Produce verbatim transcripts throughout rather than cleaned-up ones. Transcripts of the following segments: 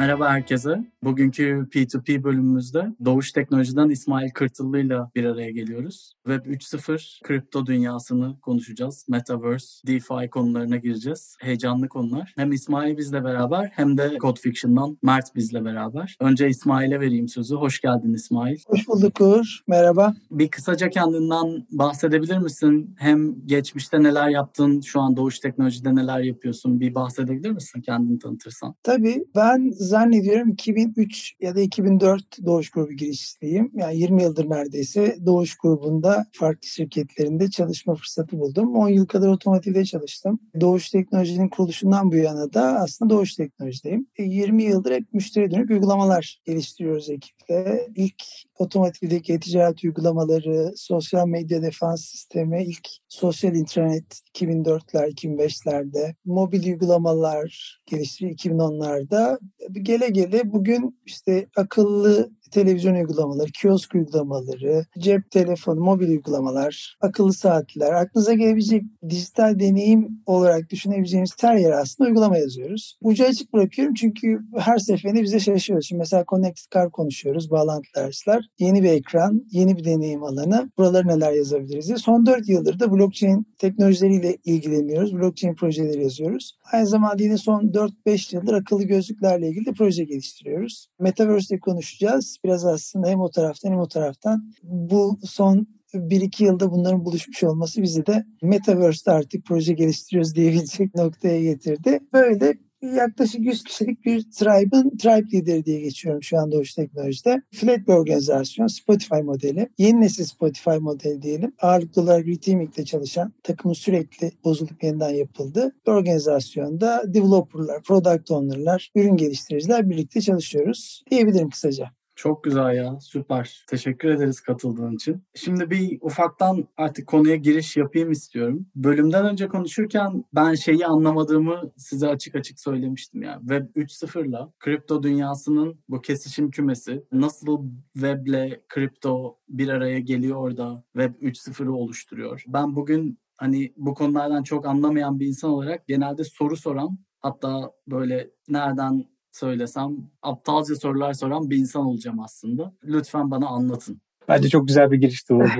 Merhaba herkese. Bugünkü P iki P bölümümüzde Doğuş Teknoloji'den İsmail Kırtıllı'yla bir araya geliyoruz. Web üç nokta sıfır, kripto dünyasını konuşacağız. Metaverse, DeFi konularına gireceğiz. Heyecanlı konular. Hem İsmail bizle beraber hem de Code Fiction'dan Mert bizle beraber. Önce İsmail'e vereyim sözü. Hoş geldin İsmail. Hoş bulduk Uğur. Merhaba. Bir kısaca kendinden bahsedebilir misin? Hem geçmişte neler yaptın, şu an Doğuş Teknoloji'de neler yapıyorsun? Bir bahsedebilir misin kendini tanıtırsan? Tabii ben zannediyorum iki bin üç ya da iki bin dört Doğuş Grubu girişliyim. Yani yirmi yıldır neredeyse Doğuş Grubu'nda farklı şirketlerinde çalışma fırsatı buldum. on yıl kadar otomotivde çalıştım. Doğuş Teknoloji'nin kuruluşundan bu yana da aslında Doğuş Teknoloji'deyim. yirmi yıldır hep müşteri dönük uygulamalar geliştiriyoruz ekiple. İlk otomotivdeki e-ticaret uygulamaları, sosyal medya defans sistemi, ilk sosyal intranet iki bin dörtler, iki bin beşlerde, mobil uygulamalar geliştiriyor iki bin onlarda. Gele gele bugün işte akıllı televizyon uygulamaları, kiosk uygulamaları, cep telefonu, mobil uygulamalar, akıllı saatler, aklınıza gelebilecek dijital deneyim olarak düşünebileceğimiz her yere aslında uygulama yazıyoruz. Ucu açık bırakıyorum çünkü her seferinde bize şaşırıyoruz. Şimdi mesela Connected Car konuşuyoruz, bağlantılı araçlar. Yeni bir ekran, yeni bir deneyim alanı. Buralara neler yazabiliriz diye. Son dört yıldır da blockchain teknolojileriyle ilgileniyoruz. Blockchain projeleri yazıyoruz. Aynı zamanda yine son dört beş yıldır akıllı gözlüklerle ilgili de proje geliştiriyoruz. Metaverse'de konuşacağız. Biraz aslında hem o taraftan hem o taraftan. Bu son bir iki yılda bunların buluşmuş olması bizi de Metaverse'de artık proje geliştiriyoruz diyebilecek noktaya getirdi. Böyle yaklaşık yüz kişilik bir tribe'ın tribe lideri diye geçiyorum şu anda Doğuş Teknoloji'de. Flat bir organizasyon, Spotify modeli. Yeni nesil Spotify modeli diyelim. Ağırlıklı olarak reteaming'de çalışan, takımın sürekli bozulup yeniden yapıldığı bir organizasyonda developerlar, product owner'lar, ürün geliştiriciler birlikte çalışıyoruz diyebilirim kısaca. Çok güzel ya, süper. Teşekkür ederiz katıldığın için. Şimdi bir ufaktan artık konuya giriş yapayım istiyorum. Bölümden önce konuşurken ben şeyi anlamadığımı size açık açık söylemiştim ya. Web üç nokta sıfırla kripto dünyasının bu kesişim kümesi nasıl weble kripto bir araya geliyor da Web üç nokta sıfırı oluşturuyor. Ben bugün hani bu konulardan çok anlamayan bir insan olarak genelde soru soran, hatta böyle nereden söylesem aptalca sorular soran bir insan olacağım aslında. Lütfen bana anlatın. Bence çok güzel bir girişti bu.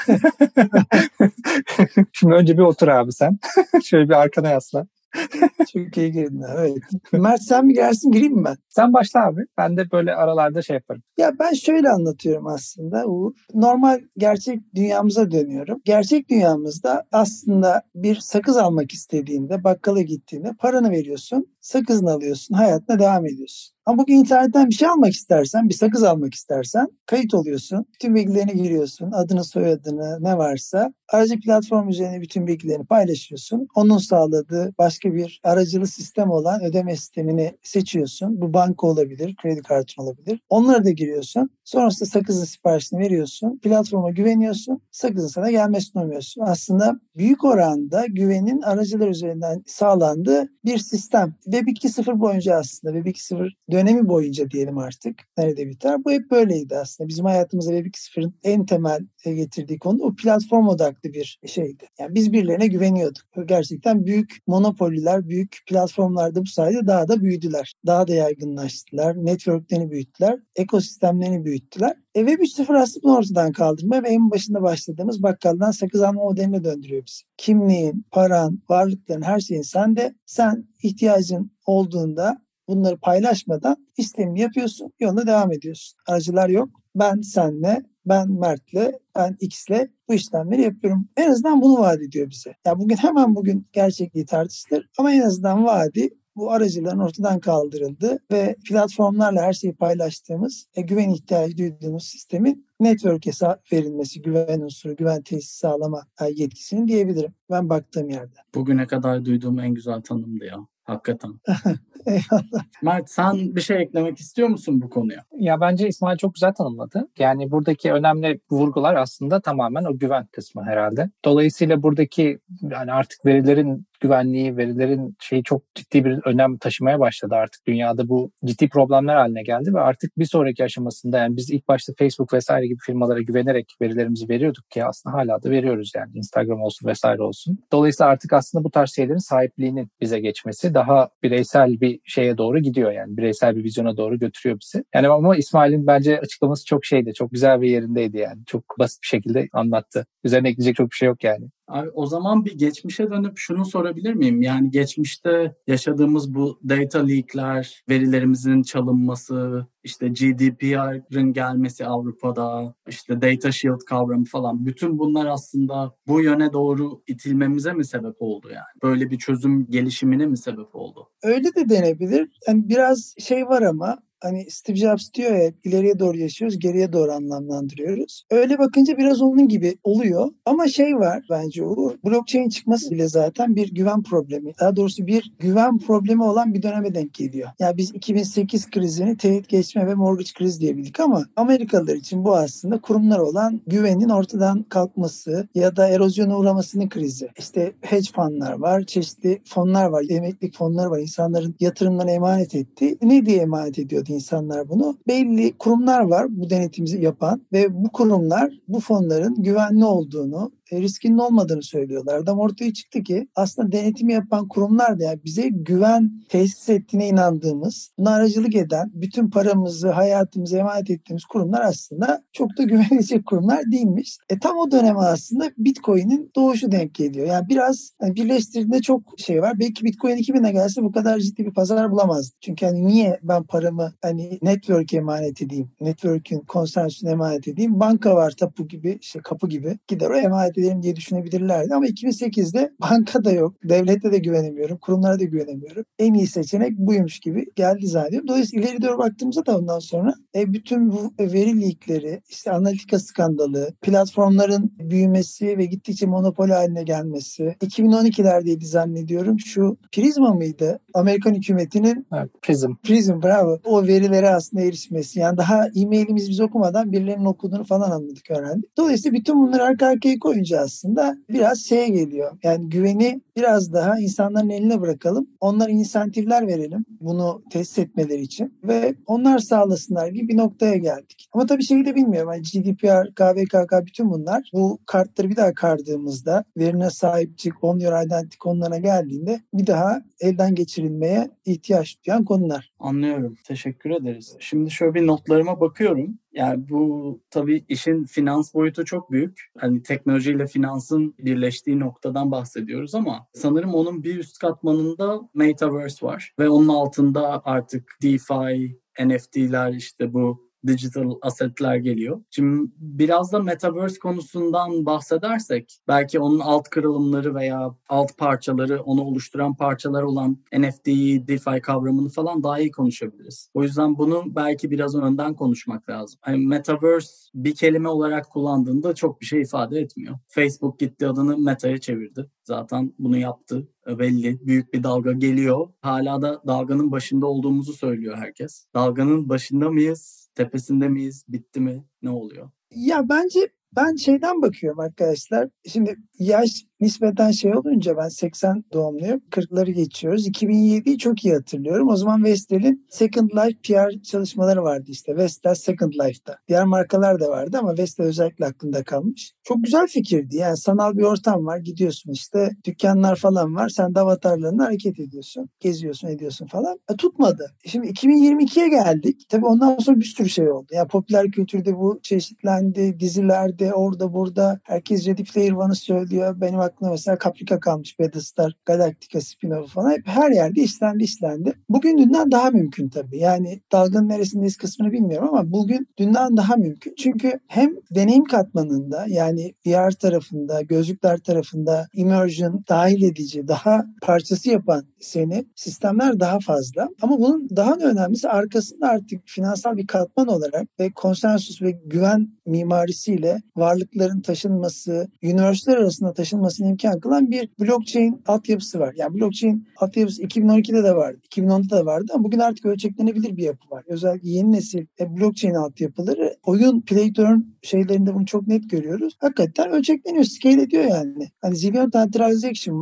Şimdi önce bir otur abi sen. Şöyle bir arkana yaslan. Çok iyi girdin. Evet. Mert sen mi girersin, gireyim mi ben? Sen başla abi. Ben de böyle aralarda şey yaparım. Ya ben şöyle anlatıyorum aslında Uğur. Normal gerçek dünyamıza dönüyorum. Gerçek dünyamızda aslında bir sakız almak istediğinde, bakkala gittiğinde paranı veriyorsun, sakızını alıyorsun, hayatına devam ediyorsun. Ama bugün internetten bir şey almak istersen, bir sakız almak istersen kayıt oluyorsun. Bütün bilgilerini giriyorsun, adını, soyadını, ne varsa. Aracı platform üzerine bütün bilgilerini paylaşıyorsun. Onun sağladığı başka bir aracılı sistem olan ödeme sistemini seçiyorsun. Bu banka olabilir, kredi kartın olabilir. Onlara da giriyorsun. Sonrasında sakızın siparişini veriyorsun. Platforma güveniyorsun. Sakızın sana gelmesini umuyorsun. Aslında büyük oranda güvenin aracılar üzerinden sağlandığı bir sistem. Web iki nokta sıfır boyunca aslında, Web iki nokta sıfır dönemi boyunca diyelim artık nerede biter. Bu hep böyleydi aslında. Bizim hayatımızda Web iki nokta sıfırın en temel getirdiği konu o platform odaklı bir şeydi. Yani biz birilerine güveniyorduk. Gerçekten büyük monopoliler, büyük platformlar da bu sayede daha da büyüdüler. Daha da yaygınlaştılar. Networklerini büyüttüler. Ekosistemlerini büyüttüler. E, Web üç nokta sıfır aslında bunu ortadan kaldırma ve en başında başladığımız bakkaldan sakız alma modeline döndürüyor bizi. Kimliğin, paran, varlıkların, her şeyin sende. Sen ihtiyacın olduğunda bunları paylaşmadan işlemini yapıyorsun, yoluna devam ediyorsun. Aracılar yok. Ben senle, ben Mert'le, ben X'le bu işlemleri yapıyorum. En azından bunu vaat ediyor bize. Yani bugün hemen bugün gerçekliği tartışılır ama en azından vaadi bu aracıların ortadan kaldırıldı ve platformlarla her şeyi paylaştığımız, e, güven ihtiyacı duyduğumuz sistemin network'e verilmesi, güven unsuru, güven tesisi sağlama yetkisini diyebilirim. Ben baktığım yerde. Bugüne kadar duyduğum en güzel tanımdı ya. Hakikaten. Eyvallah. Mert, sen bir şey eklemek istiyor musun bu konuya? Ya bence İsmail çok güzel tanımladı. Yani buradaki önemli vurgular aslında tamamen o güven kısmı herhalde. Dolayısıyla buradaki yani artık verilerin güvenliği, verilerin şeyi çok ciddi bir önem taşımaya başladı artık. Dünyada bu ciddi problemler haline geldi ve artık bir sonraki aşamasında, yani biz ilk başta Facebook vesaire gibi firmalara güvenerek verilerimizi veriyorduk ki aslında hala da veriyoruz, yani Instagram olsun vesaire olsun. Dolayısıyla artık aslında bu tarz şeylerin sahipliğinin bize geçmesi daha bireysel bir şeye doğru gidiyor, yani bireysel bir vizyona doğru götürüyor bizi. Yani ama İsmail'in bence açıklaması çok şeydi, çok güzel bir yerindeydi yani. Çok basit bir şekilde anlattı. Üzerine ekleyecek çok bir şey yok yani. Abi, o zaman bir geçmişe dönüp şunu sorabilir miyim? Yani geçmişte yaşadığımız bu data leakler, verilerimizin çalınması, işte G D P R'ın gelmesi Avrupa'da, işte data shield kavramı falan, bütün bunlar aslında bu yöne doğru itilmemize mi sebep oldu yani? Böyle bir çözüm gelişimine mi sebep oldu? Öyle de denebilir. Yani biraz şey var ama hani Steve Jobs diyor ya, ileriye doğru yaşıyoruz, geriye doğru anlamlandırıyoruz. Öyle bakınca biraz onun gibi oluyor. Ama şey var bence, o blockchain çıkması bile zaten bir güven problemi. Daha doğrusu bir güven problemi olan bir döneme denk geliyor. Yani biz iki bin sekiz krizini teyit geçme ve mortgage krizi diyebildik ama Amerikalılar için bu aslında kurumlara olan güvenin ortadan kalkması ya da erozyona uğramasının krizi. İşte hedge fonlar var, çeşitli fonlar var, emeklilik fonları var. İnsanların yatırımlarına emanet etti. Ne diye emanet ediyordu insanlar bunu? Belli kurumlar var bu denetimizi yapan ve bu kurumlar bu fonların güvenli olduğunu, riskinin olmadığını söylüyorlardı. Ama ortaya çıktı ki aslında denetimi yapan kurumlar da, yani bize güven tesis ettiğine inandığımız, buna aracılık eden, bütün paramızı, hayatımızı emanet ettiğimiz kurumlar aslında çok da güvenilecek kurumlar değilmiş. E tam o döneme aslında Bitcoin'in doğuşu denk geliyor. Yani biraz hani birleştirdiğinde çok şey var. Belki Bitcoin iki bine gelse bu kadar ciddi bir pazar bulamazdı. Çünkü hani niye ben paramı hani network'e emanet edeyim, network'ün konsensüsüne emanet edeyim, banka var tapu gibi, işte kapı gibi, gider o emanet edelim diye düşünebilirlerdi. Ama iki bin sekizde banka da yok, devlete de güvenemiyorum, kurumlara da güvenemiyorum. En iyi seçenek buymuş gibi geldi zannediyorum. Dolayısıyla ileri doğru baktığımızda da ondan sonra e, bütün bu veri leakleri, işte analitika skandalı, platformların büyümesi ve gittikçe monopoli haline gelmesi. iki bin on ikilerdeydi zannediyorum. Şu Prisma mıydı? Amerikan hükümetinin Evet, Prism. Prism, bravo. O verilere aslında erişmesi. Yani daha e-mailimiz biz okumadan birilerinin okuduğunu falan anladık, öğrendik. Dolayısıyla bütün bunları arka arkaya koyunca aslında biraz şeye geliyor. Yani güveni biraz daha insanların eline bırakalım. Onlara insentifler verelim bunu tesis etmeleri için ve onlar sağlasınlar gibi bir noktaya geldik. Ama tabii şeyi de bilmiyorum. Yani G D P R, K V K K, bütün bunlar bu kartları bir daha kardığımızda, verine sahip çık, on your identity konularına geldiğinde bir daha elden geçirilmeye ihtiyaç duyan konular. Anlıyorum. Teşekkür ederiz. Şimdi şöyle bir notlarıma bakıyorum. Yani bu tabii işin finans boyutu çok büyük. Hani teknolojiyle finansın birleştiği noktadan bahsediyoruz ama sanırım onun bir üst katmanında Metaverse var. Ve onun altında artık DeFi, N F T'ler, işte bu digital assetler geliyor. Şimdi biraz da Metaverse konusundan bahsedersek belki onun alt kırılımları veya alt parçaları, onu oluşturan parçalar olan N F T'yi, DeFi kavramını falan daha iyi konuşabiliriz. O yüzden bunu belki biraz önden konuşmak lazım. Yani Metaverse bir kelime olarak kullandığında çok bir şey ifade etmiyor. Facebook gitti adını Meta'ya çevirdi. Zaten bunu yaptı. Belli. Büyük bir dalga geliyor. Hala da dalganın başında olduğumuzu söylüyor herkes. Dalganın başında mıyız? Tepesinde miyiz? Bitti mi? Ne oluyor? Ya bence ben şeyden bakıyorum arkadaşlar. Şimdi yaş nispeten şey olunca, ben seksen doğumluyum. kırkları geçiyoruz. iki bin yediyi çok iyi hatırlıyorum. O zaman Vestel'in Second Life P R çalışmaları vardı işte. Vestel Second Life'da. Diğer markalar da vardı ama Vestel özellikle aklımda kalmış. Çok güzel fikirdi. Yani sanal bir ortam var. Gidiyorsun işte. Dükkanlar falan var. Sen de avatarlarınla hareket ediyorsun. Geziyorsun, ediyorsun falan. E, tutmadı. Şimdi iki bin yirmi ikiye geldik. Tabii ondan sonra bir sürü şey oldu. Yani popüler kültürde bu çeşitlendi. Dizilerde, orada burada. Herkes Ready Player One'ı söylüyor. Benim aklımda mesela Caprica kalmış. Battlestar, Galactica spin-off falan. Hep her yerde işlendi işlendi. Bugün dünden daha mümkün tabii. Yani dalganın neresindeyiz kısmını bilmiyorum ama bugün dünden daha mümkün. Çünkü hem deneyim katmanında, yani V R tarafında, gözlükler tarafında immersion dahil edici, daha parçası yapan seni sistemler daha fazla. Ama bunun daha önemlisi arkasında artık finansal bir katman olarak ve konsensus ve güven mimarisiyle varlıkların taşınması, üniversiteler arasında taşınmasını imkan kılan bir blockchain altyapısı var. Yani blockchain altyapısı iki bin on ikide de vardı, iki bin onda da vardı ama bugün artık ölçeklenebilir bir yapı var. Özellikle yeni nesil blockchain altyapıları, oyun play turn şeylerinde bunu çok net görüyoruz. Hakikaten ölçekleniyor, scale ediyor yani. Hani zillion tane transaction var.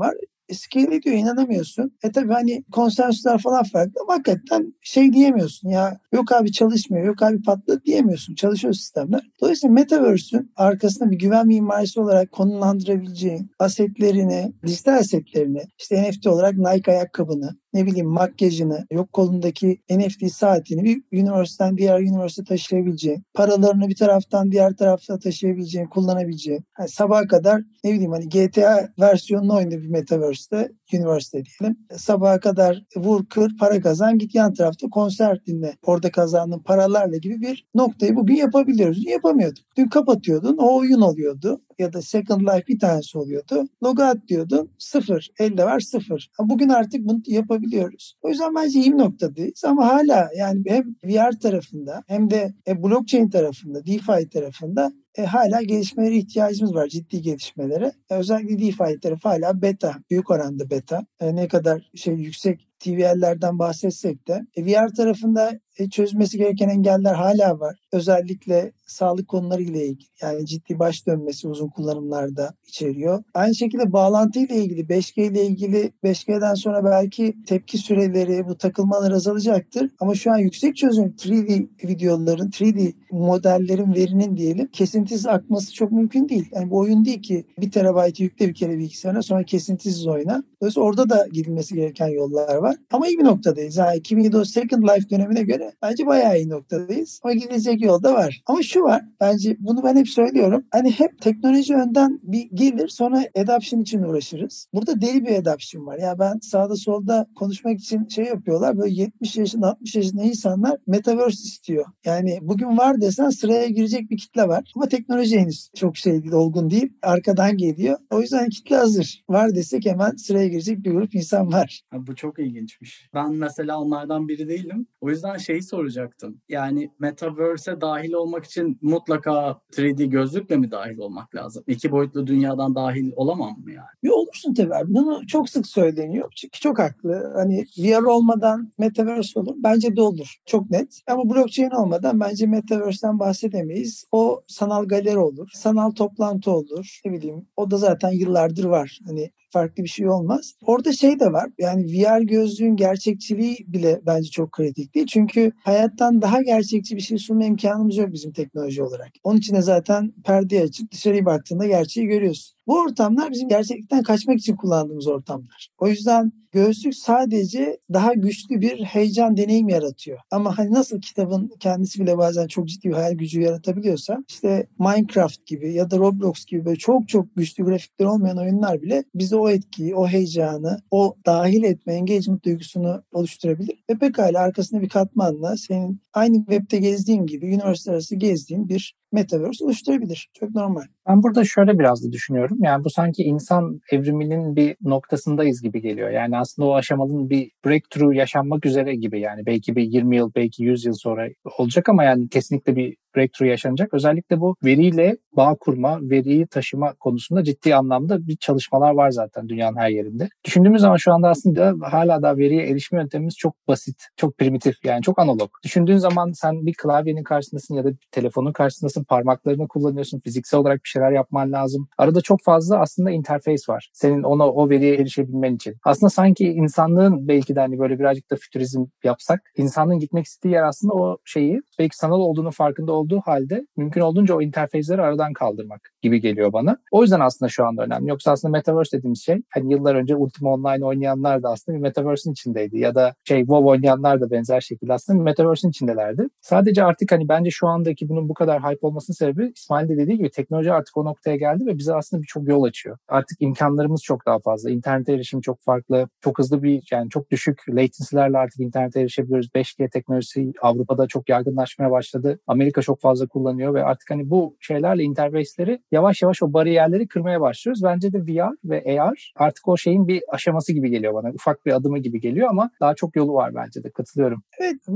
scale ediyor, inanamıyorsun. E tabii hani konsensüsler falan farklı ama hakikaten şey diyemiyorsun ya, yok abi çalışmıyor, yok abi patladı diyemiyorsun. Çalışıyor sistemler. Dolayısıyla Metaverse'ün arkasında bir güven mimarisi olarak konumlandırabileceğin asetlerini, dijital asetlerini, işte N F T olarak Nike ayakkabını, ne bileyim makyajını, yok kolundaki N F T saatini bir üniversiteden diğer üniversiteye taşıyabileceğin, paralarını bir taraftan diğer tarafta taşıyabileceğin, kullanabileceğin. Yani sabaha kadar ne bileyim hani G T A versiyonunu oyna bir Metaverse'de, üniversite diyelim. Sabaha kadar vur kır para kazan, git yan tarafta konser dinle. Orada kazandığın paralarla gibi bir noktayı bugün yapabiliyoruz. Dün yapamıyorduk. Dün kapatıyordun, o oyun oluyordu. Ya da Second Life bir tanesi oluyordu. Logout diyordun, sıfır. Elde var sıfır. Bugün artık bunu yapabiliyoruz. O yüzden bence iyi bir noktadayız ama hala yani hem V R tarafında hem de e, blockchain tarafında, DeFi tarafında e, hala gelişmelere ihtiyacımız var, ciddi gelişmelere. E, özellikle DeFi tarafı hala beta, büyük oranda beta. E, ne kadar şey yüksek T V L'lerden bahsetsek de e, V R tarafında e, çözmesi gereken engeller hala var. Özellikle sağlık konuları ile ilgili. Yani ciddi baş dönmesi uzun kullanımlarda içeriyor. Aynı şekilde bağlantı ile ilgili, beş G ile ilgili beş G'den sonra belki tepki süreleri, bu takılmalar azalacaktır. Ama şu an yüksek çözünürlü üç D videoların, üç D modellerin, verinin diyelim kesintisiz akması çok mümkün değil. Yani bu oyun değil ki bir terabaytı yükle bir kere bilgisayarına sonra kesintisiz oyna. Dolayısıyla orada da gidilmesi gereken yollar var. Ama iyi bir noktadayız. Yani iki bin yedi Second Life dönemine göre bence bayağı iyi noktadayız. Ama gidecek yol da var. Ama şu var. Bence bunu ben hep söylüyorum. Hani hep teknoloji önden bir gelir sonra adoption için uğraşırız. Burada deli bir adoption var. Ya ben sağda solda konuşmak için şey yapıyorlar. Böyle yetmiş yaşında altmış yaşında insanlar Metaverse istiyor. Yani bugün var desen sıraya girecek bir kitle var. Ama teknoloji henüz çok şey değil, olgun değil. Arkadan geliyor. O yüzden kitle hazır. Var desek hemen sıraya girecek bir grup insan var. Ha, bu çok ilginçmiş. Ben mesela onlardan biri değilim. O yüzden şeyi soracaktım. Yani Metaverse'e dahil olmak için mutlaka üç D gözlükle mi dahil olmak lazım? İki boyutlu dünyadan dahil olamam mı yani? Bir olursun tabii abi. Bunu çok sık söyleniyor. Çünkü çok haklı. Hani V R olmadan Metaverse olur. Bence de olur. Çok net. Ama blockchain olmadan bence Metaverse'den bahsedemeyiz. O sanal galeri olur. Sanal toplantı olur. Ne bileyim. O da zaten yıllardır var. Hani farklı bir şey olmaz. Orada şey de var. Yani V R gözlüğün gerçekçiliği bile bence çok kritik değil. Çünkü hayattan daha gerçekçi bir şey sunma imkanımız yok bizim teknoloji olarak. Onun için de zaten perdeyi açıp dışarıya baktığında gerçeği görüyorsun. Bu ortamlar bizim gerçeklikten kaçmak için kullandığımız ortamlar. O yüzden gözlük sadece daha güçlü bir heyecan deneyim yaratıyor. Ama hani nasıl kitabın kendisi bile bazen çok ciddi bir hayal gücü yaratabiliyorsa işte Minecraft gibi ya da Roblox gibi böyle çok çok güçlü grafikler olmayan oyunlar bile bize o etkiyi, o heyecanı, o dahil etme, engagement duygusunu oluşturabilir. Ve pekala arkasında bir katmanla senin aynı webde gezdiğin gibi üniversite arası gezdiğin bir Metaverse oluşturabilir. Çok normal. Ben burada şöyle biraz da düşünüyorum. Yani bu sanki insan evriminin bir noktasındayız gibi geliyor. Yani aslında o aşamanın bir breakthrough yaşanmak üzere gibi. Yani belki bir yirmi yıl, belki yüz yıl sonra olacak ama yani kesinlikle bir breakthrough yaşanacak. Özellikle bu veriyle bağ kurma, veriyi taşıma konusunda ciddi anlamda bir çalışmalar var zaten dünyanın her yerinde. Düşündüğümüz zaman şu anda aslında hala da veriye erişme yöntemimiz çok basit, çok primitif, yani çok analog. Düşündüğün zaman sen bir klavyenin karşısındasın ya da bir telefonun karşısındasın, parmaklarını kullanıyorsun, fiziksel olarak bir şeyler yapman lazım. Arada çok fazla aslında interface var. Senin ona o veriye erişebilmen için. Aslında sanki insanlığın belki de hani böyle birazcık da fütürizm yapsak, insanlığın gitmek istediği yer aslında o şeyi belki sanal olduğunu farkında olduğu halde mümkün olduğunca o interface'leri aradan kaldırmak gibi geliyor bana. O yüzden aslında şu anda önemli. Yoksa aslında Metaverse dediğimiz şey hani yıllar önce Ultima Online oynayanlar da aslında bir Metaverse'in içindeydi. Ya da şey WoW oynayanlar da benzer şekilde aslında bir Metaverse'in içindelerdi. Sadece artık hani bence şu andaki bunun bu kadar hype olmasının sebebi İsmail de dediği gibi teknoloji artık o noktaya geldi ve bize aslında birçok yol açıyor. Artık imkanlarımız çok daha fazla. İnternete erişim çok farklı. Çok hızlı bir yani çok düşük latency'lerle artık internete erişebiliyoruz. beş G teknolojisi Avrupa'da çok yaygınlaşmaya başladı. Amerika çok fazla kullanıyor ve artık hani bu şeylerle interface'leri yavaş yavaş o bariyerleri kırmaya başlıyoruz. Bence de V R ve A R artık o şeyin bir aşaması gibi geliyor bana. Ufak bir adımı gibi geliyor ama daha çok yolu var bence de. Katılıyorum. Evet Mert,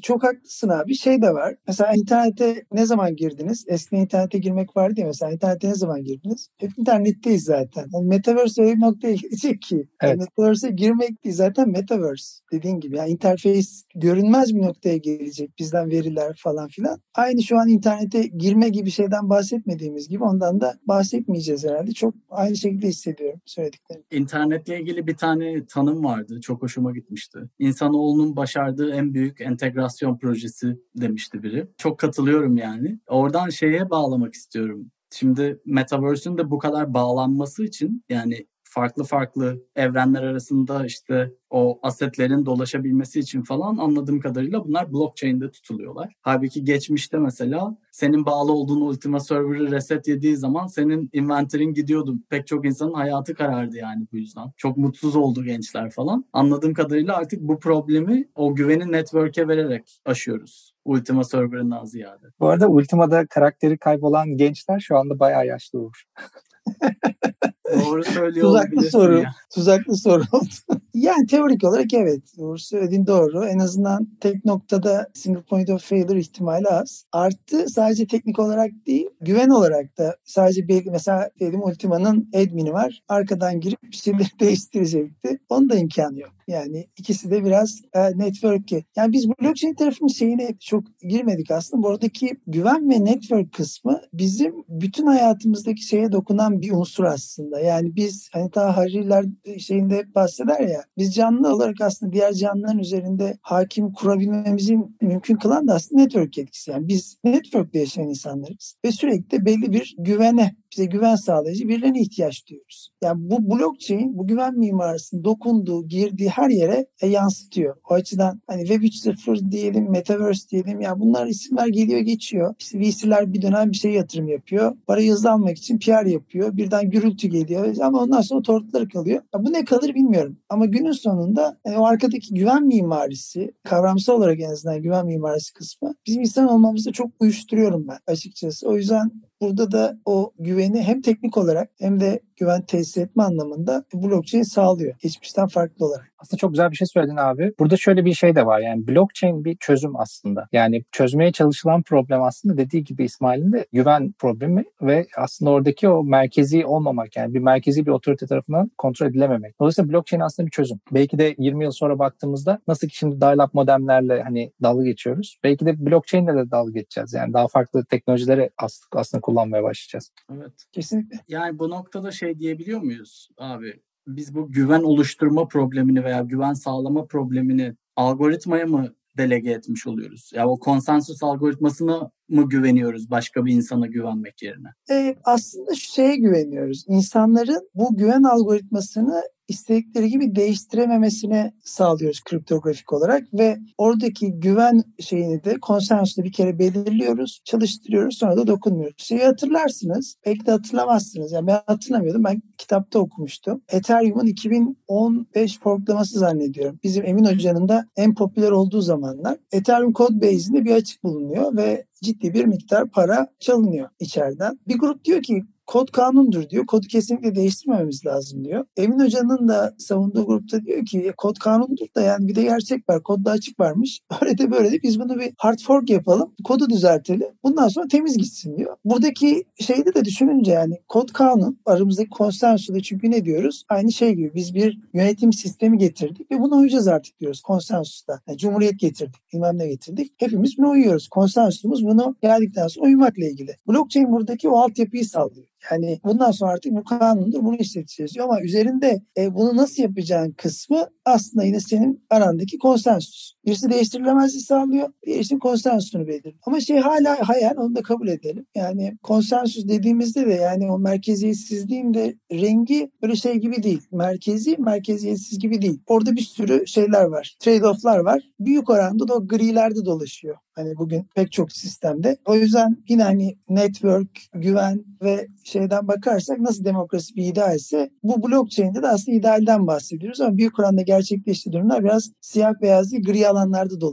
çok haklısın abi. Şey de var. Mesela internete ne zaman girdiniz? Eskiden internete girmek vardı ya, mesela internete ne zaman girdiniz? Hep internetteyiz zaten. O Metaverse öyle bir noktaya gelecek ki. Evet. Yani Metaverse'e girmek değil zaten Metaverse. Dediğin gibi yani interface görünmez bir noktaya gelecek. Bizden veriler falan filan. Aynı şu an internete girme gibi şeyden bahsetmediğimiz gibi ondan da bahsetmeyeceğiz herhalde. Çok aynı şekilde hissediyorum söylediklerini. İnternetle ilgili bir tane tanım vardı. Çok hoşuma gitmişti. İnsanoğlunun başardığı en büyük entegrasyon projesi demişti biri. Çok katılıyorum yani. Oradan şeye bağlamak istiyorum. Şimdi Metaverse'ün de bu kadar bağlanması için yani farklı farklı evrenler arasında işte o asetlerin dolaşabilmesi için falan anladığım kadarıyla bunlar blockchain'de tutuluyorlar. Halbuki geçmişte mesela senin bağlı olduğun Ultima server'ı reset yediği zaman senin inventory'in gidiyordu. Pek çok insanın hayatı karardı yani bu yüzden. Çok mutsuz oldu gençler falan. Anladığım kadarıyla artık bu problemi o güveni network'e vererek aşıyoruz. Ultima server'ından ziyade. Bu arada Ultima'da karakteri kaybolan gençler şu anda bayağı yaşlı olur. Doğru söylüyor Tuzaklı olabilirsin soru. ya. Tuzaklı soru oldu. Yani teorik olarak evet. Doğru söylediğin doğru. En azından tek noktada single point of failure ihtimali az. Artı sadece teknik olarak değil, güven olarak da sadece belki mesela diyelim Ultima'nın admin'i var. Arkadan girip bir şeyleri değiştirecekti. Onun da imkanı yok. Yani ikisi de biraz e, network'e. Yani biz blockchain tarafının şeyine çok girmedik aslında. Buradaki güven ve network kısmı bizim bütün hayatımızdaki şeye dokunan bir unsur aslında. Yani biz hani daha Haririler şeyinde bahseder ya, biz canlı olarak aslında diğer canlıların üzerinde hakim kurabilmemizin mümkün kılan da aslında network etkisi. Yani biz network'te yaşayan insanlarız ve sürekli belli bir güvene, bize güven sağlayıcı birilerine ihtiyaç duyuyoruz. Yani bu blockchain bu güven mimarisinin dokunduğu, girdiği her yere e, yansıtıyor. O açıdan hani Web üç nokta sıfır diyelim, Metaverse diyelim, ya bunlar isimler geliyor geçiyor. İşte V C'ler bir dönem bir şey yatırım yapıyor. Parayı hızlanmak için P R yapıyor. Birden gürültü geliyor ama ondan sonra tortları kalıyor. Ya bu ne kalır bilmiyorum. Ama günün sonunda yani o arkadaki güven mimarisi, kavramsal olarak en azından güven mimarisi kısmı bizim insan olmamızda çok uyuşturuyorum ben açıkçası. O yüzden burada da o güveni hem teknik olarak hem de güven tesis etme anlamında blockchain sağlıyor. Geçmişten farklı olarak. Aslında çok güzel bir şey söyledin abi. Burada şöyle bir şey de var. Yani blockchain bir çözüm aslında. Yani çözmeye çalışılan problem aslında dediği gibi İsmail'in de güven problemi ve aslında oradaki o merkezi olmamak, yani bir merkezi bir otorite tarafından kontrol edilememek. Dolayısıyla blockchain aslında bir çözüm. Belki de yirmi yıl sonra baktığımızda nasıl ki şimdi dial-up modemlerle hani dalga geçiyoruz. Belki de blockchain'le de dalga geçeceğiz. Yani daha farklı teknolojileri aslında kullanmaya başlayacağız. Evet, kesinlikle. Yani bu noktada şey diyebiliyor muyuz abi? Biz bu güven oluşturma problemini veya güven sağlama problemini algoritmaya mı delege etmiş oluyoruz? Ya o konsensus algoritmasına mı güveniyoruz başka bir insana güvenmek yerine? Ee, aslında şu şeye güveniyoruz. İnsanların bu güven algoritmasını istedikleri gibi değiştirememesine sağlıyoruz kriptografik olarak ve oradaki güven şeyini de konsensusla bir kere belirliyoruz, çalıştırıyoruz, sonra da dokunmuyoruz. Şeyi hatırlarsınız, belki de hatırlamazsınız. Yani ben hatırlamıyordum, ben kitapta okumuştum. Ethereum'un iki bin on beş forklaması zannediyorum. Bizim Emin Hoca'nın da en popüler olduğu zamanlar. Ethereum Codebase'inde bir açık bulunuyor ve ciddi bir miktar para çalınıyor içeriden. Bir grup diyor ki kod kanundur diyor. Kodu kesinlikle değiştirmememiz lazım diyor. Emin Hoca'nın da savunduğu grupta diyor ki kod kanundur da yani bir de gerçek var. Kodda açık varmış. Öyle de böyle de biz bunu bir hard fork yapalım. Kodu düzeltelim. Bundan sonra temiz gitsin diyor. Buradaki şeyde de düşününce yani kod kanun aramızdaki konsensusta çünkü ne diyoruz? Aynı şey gibi biz bir yönetim sistemi getirdik ve buna uyacağız artık diyoruz konsensusta. Yani cumhuriyet getirdik. Bilmem ne getirdik. Hepimiz buna uyuyoruz. Konsensusumuz bunu geldikten sonra uyumakla ilgili. Blockchain buradaki o altyapıyı sağlıyor. Yani bundan sonra artık bu kanundur, bunu işleteceğiz diyor ama üzerinde e, bunu nasıl yapacağın kısmı aslında yine senin arandaki konsensus. Birisi değiştirilemezliği sağlıyor, birisinin konsensusunu belirliyor. Ama şey hala hayal, onu da kabul edelim. Yani konsensus dediğimizde de yani o merkeziyetsizliğin de rengi böyle şey gibi değil. Merkezi, merkeziyetsiz gibi değil. Orada bir sürü şeyler var. Trade-off'lar var. Büyük oranda da o grilerde dolaşıyor. Hani bugün pek çok sistemde. O yüzden yine hani network, güven ve şeyden bakarsak nasıl demokrasi bir ideal ise bu blockchain'de de aslında idealden bahsediyoruz ama büyük oranda gerçekleştiği durumlar biraz siyah beyaz değil, gri alanlarda dolaşıyor.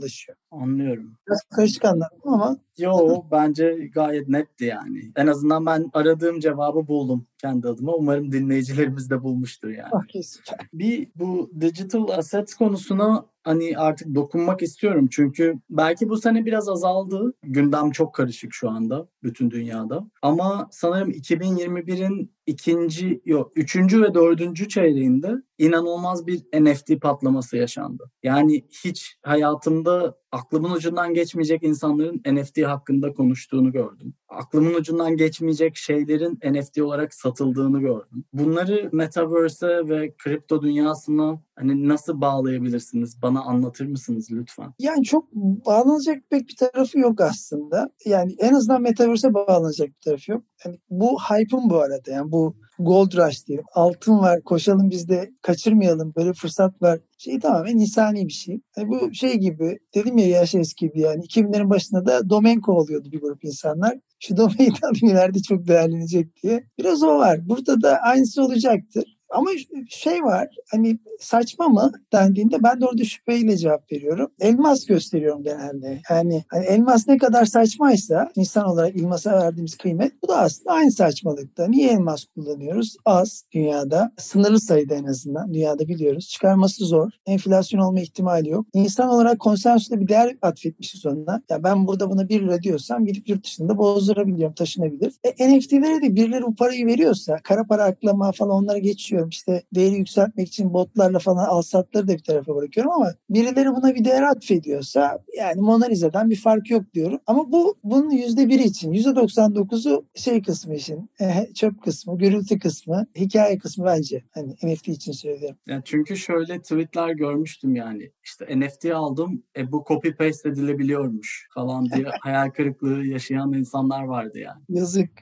Anlıyorum. Biraz karışık anlattım ama. Yo, bence gayet netti yani. En azından ben aradığım cevabı buldum kendi adıma. Umarım dinleyicilerimiz de bulmuştur yani. Okay, süper. Bir bu digital assets konusuna hani artık dokunmak istiyorum. Çünkü belki bu sene biraz azaldı. Gündem çok karışık şu anda bütün dünyada. Ama sanırım iki bin yirmi birin ikinci, yok üçüncü ve dördüncü çeyreğinde inanılmaz bir N F T patlaması yaşandı. Yani hiç hayatımda aklımın ucundan geçmeyecek insanların N F T hakkında konuştuğunu gördüm. Aklımın ucundan geçmeyecek şeylerin N F T olarak satıldığını gördüm. Bunları Metaverse'e ve kripto dünyasına hani nasıl bağlayabilirsiniz? Bana anlatır mısınız lütfen? Yani çok bağlanacak pek bir tarafı yok aslında. Yani en azından Metaverse'e bağlanacak bir tarafı yok. Yani bu hype'ın bu arada, yani bu Gold Rush diyelim. Altın var, koşalım biz de kaçırmayalım, böyle fırsat var. Şey tamamen insani bir şey. Yani bu şey gibi, dedim ya, yaş eskidi yani. iki binlerin başında da domain kovalıyordu bir grup insanlar. Şu domain adım ileride çok değerlenecek diye. Biraz o var. Burada da aynısı olacaktır. Ama şey var, hani saçma mı dendiğinde ben de orada şüpheyle cevap veriyorum. Elmas gösteriyorum genelde. Yani hani elmas ne kadar saçmaysa insan olarak elmasa verdiğimiz kıymet, bu da aslında aynı saçmalıkta. Niye elmas kullanıyoruz? Az dünyada. Sınırlı sayıda en azından. Dünyada biliyoruz. Çıkarması zor. Enflasyon olma ihtimali yok. İnsan olarak konsensusla bir değer atfetmişiz onunla. Ya ben burada buna bir lira diyorsam gidip yurt dışında bozdurabiliyorum, taşınabilir. E, N F T'lere de birileri bu parayı veriyorsa, kara para aklama falan, onlara geçiyor. İşte değeri yükseltmek için botlarla falan alsatları da bir tarafa bırakıyorum ama birileri buna bir değer atfediyorsa yani Mona Lisa'dan bir fark yok diyorum. Ama bu bunun yüzde biri için. Yüzde doksan dokuzu şey kısmı işin, e, çöp kısmı, gürültü kısmı, hikaye kısmı bence. Hani N F T için söylüyorum. Yani çünkü şöyle tweetler görmüştüm yani. İşte N F T aldım, e bu copy paste edilebiliyormuş falan diye hayal kırıklığı yaşayan insanlar vardı yani. Yazık.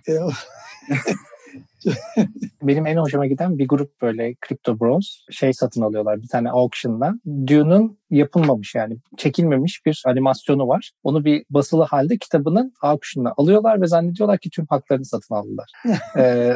Benim en hoşuma giden bir grup böyle Crypto Bros şey satın alıyorlar bir tane auction'dan. Dune'un yapılmamış, yani çekilmemiş bir animasyonu var. Onu bir basılı halde kitabının auction'dan alıyorlar ve zannediyorlar ki tüm haklarını satın aldılar. ee,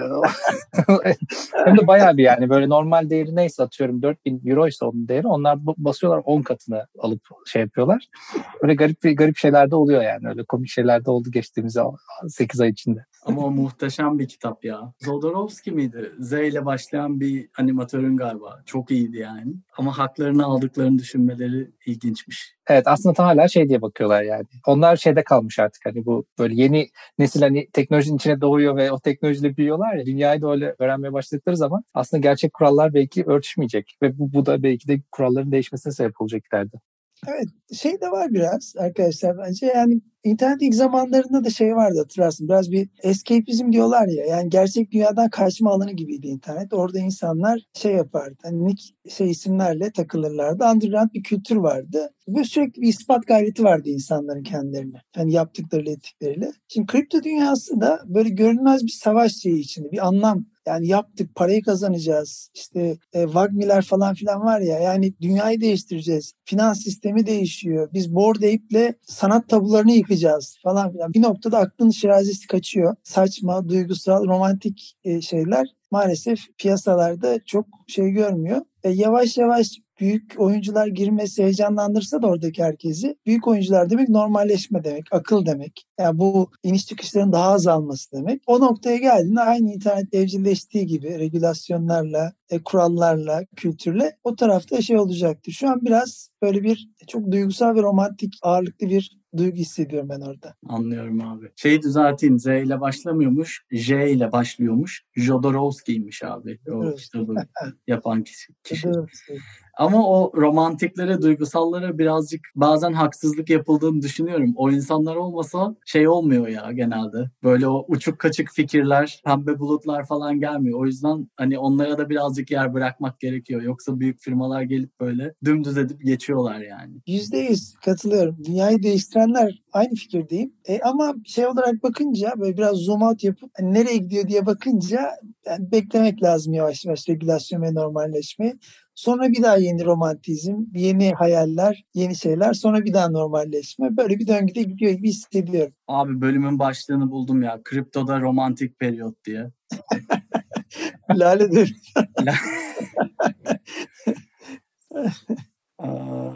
hem de bayağı bir, yani böyle normal değeri neyse, atıyorum dört bin euro ise onun değeri, onlar basıyorlar on katını alıp şey yapıyorlar. Böyle garip garip şeyler de oluyor yani, öyle komik şeyler de oldu geçtiğimiz sekiz ay içinde. Ama o muhteşem bir kitap ya. Jodorowsky miydi? Z ile başlayan bir animatörün galiba. Çok iyiydi yani. Ama haklarını aldıklarını düşünmeleri ilginçmiş. Evet, aslında hala şey diye bakıyorlar yani. Onlar şeyde kalmış artık, hani bu böyle yeni nesil hani teknolojinin içine doğuyor ve o teknolojiyle büyüyorlar ya, dünyayı da öyle öğrenmeye başladıkları zaman aslında gerçek kurallar belki örtüşmeyecek ve bu, bu da belki de kuralların değişmesine sebep olacak ileride. Evet, şey de var biraz arkadaşlar bence, yani internet ilk zamanlarında da şey vardı, hatırlarsın, biraz bir escapism diyorlar ya, yani gerçek dünyadan kaçma alanı gibiydi internet. Orada insanlar şey yapardı, hani nick şey isimlerle takılırlardı, underground bir kültür vardı. Böyle sürekli bir ispat gayreti vardı insanların kendilerine, hani yaptıklarıyla ettikleriyle. Şimdi kripto dünyası da böyle görünmez bir savaş şeyi içinde, bir anlam. Yani yaptık, parayı kazanacağız. İşte e, Wagmiler falan filan var ya, yani dünyayı değiştireceğiz. Finans sistemi değişiyor. Biz Bored Ape'le sanat tabularını yıkacağız falan filan. Bir noktada aklın şirazesi kaçıyor. Saçma, duygusal, romantik e, şeyler maalesef piyasalarda çok şey görmüyor. E, yavaş yavaş büyük oyuncular girmesi heyecanlandırsa da oradaki herkesi. Büyük oyuncular demek normalleşme demek, akıl demek. Yani bu iniş çıkışların daha azalması demek. O noktaya geldiğinde aynı internet evcilleştiği gibi regülasyonlarla, e, kurallarla, kültürle o tarafta şey olacaktır. Şu an biraz böyle bir çok duygusal ve romantik ağırlıklı bir duygu hissediyorum ben orada. Anlıyorum abi. Şeyi düzelteyim. Z ile başlamıyormuş. J ile başlıyormuş. Jodorowsky'ymiş abi. O kitabı yapan kişi. kişi. Ama o romantiklere, duygusallara birazcık bazen haksızlık yapıldığını düşünüyorum. O insanlar olmasa şey olmuyor ya genelde. Böyle o uçuk kaçık fikirler, pembe bulutlar falan gelmiyor. O yüzden hani onlara da birazcık yer bırakmak gerekiyor. Yoksa büyük firmalar gelip böyle dümdüz edip geçiyorlar yani. Yüzde yüz katılıyorum. Dünyayı değiştirenler aynı fikirdeyim. E, ama şey olarak bakınca, böyle biraz zoom out yapıp hani nereye gidiyor diye bakınca yani beklemek lazım yavaş yavaş regülasyon ve normalleşmeyi. Sonra bir daha yeni romantizm, yeni hayaller, yeni şeyler, sonra bir daha normalleşme. Böyle bir döngüde gidiyor gibi hissediyorum. Abi bölümün başlığını buldum ya. Kriptoda romantik periyot diye. Lale derim. Şimdi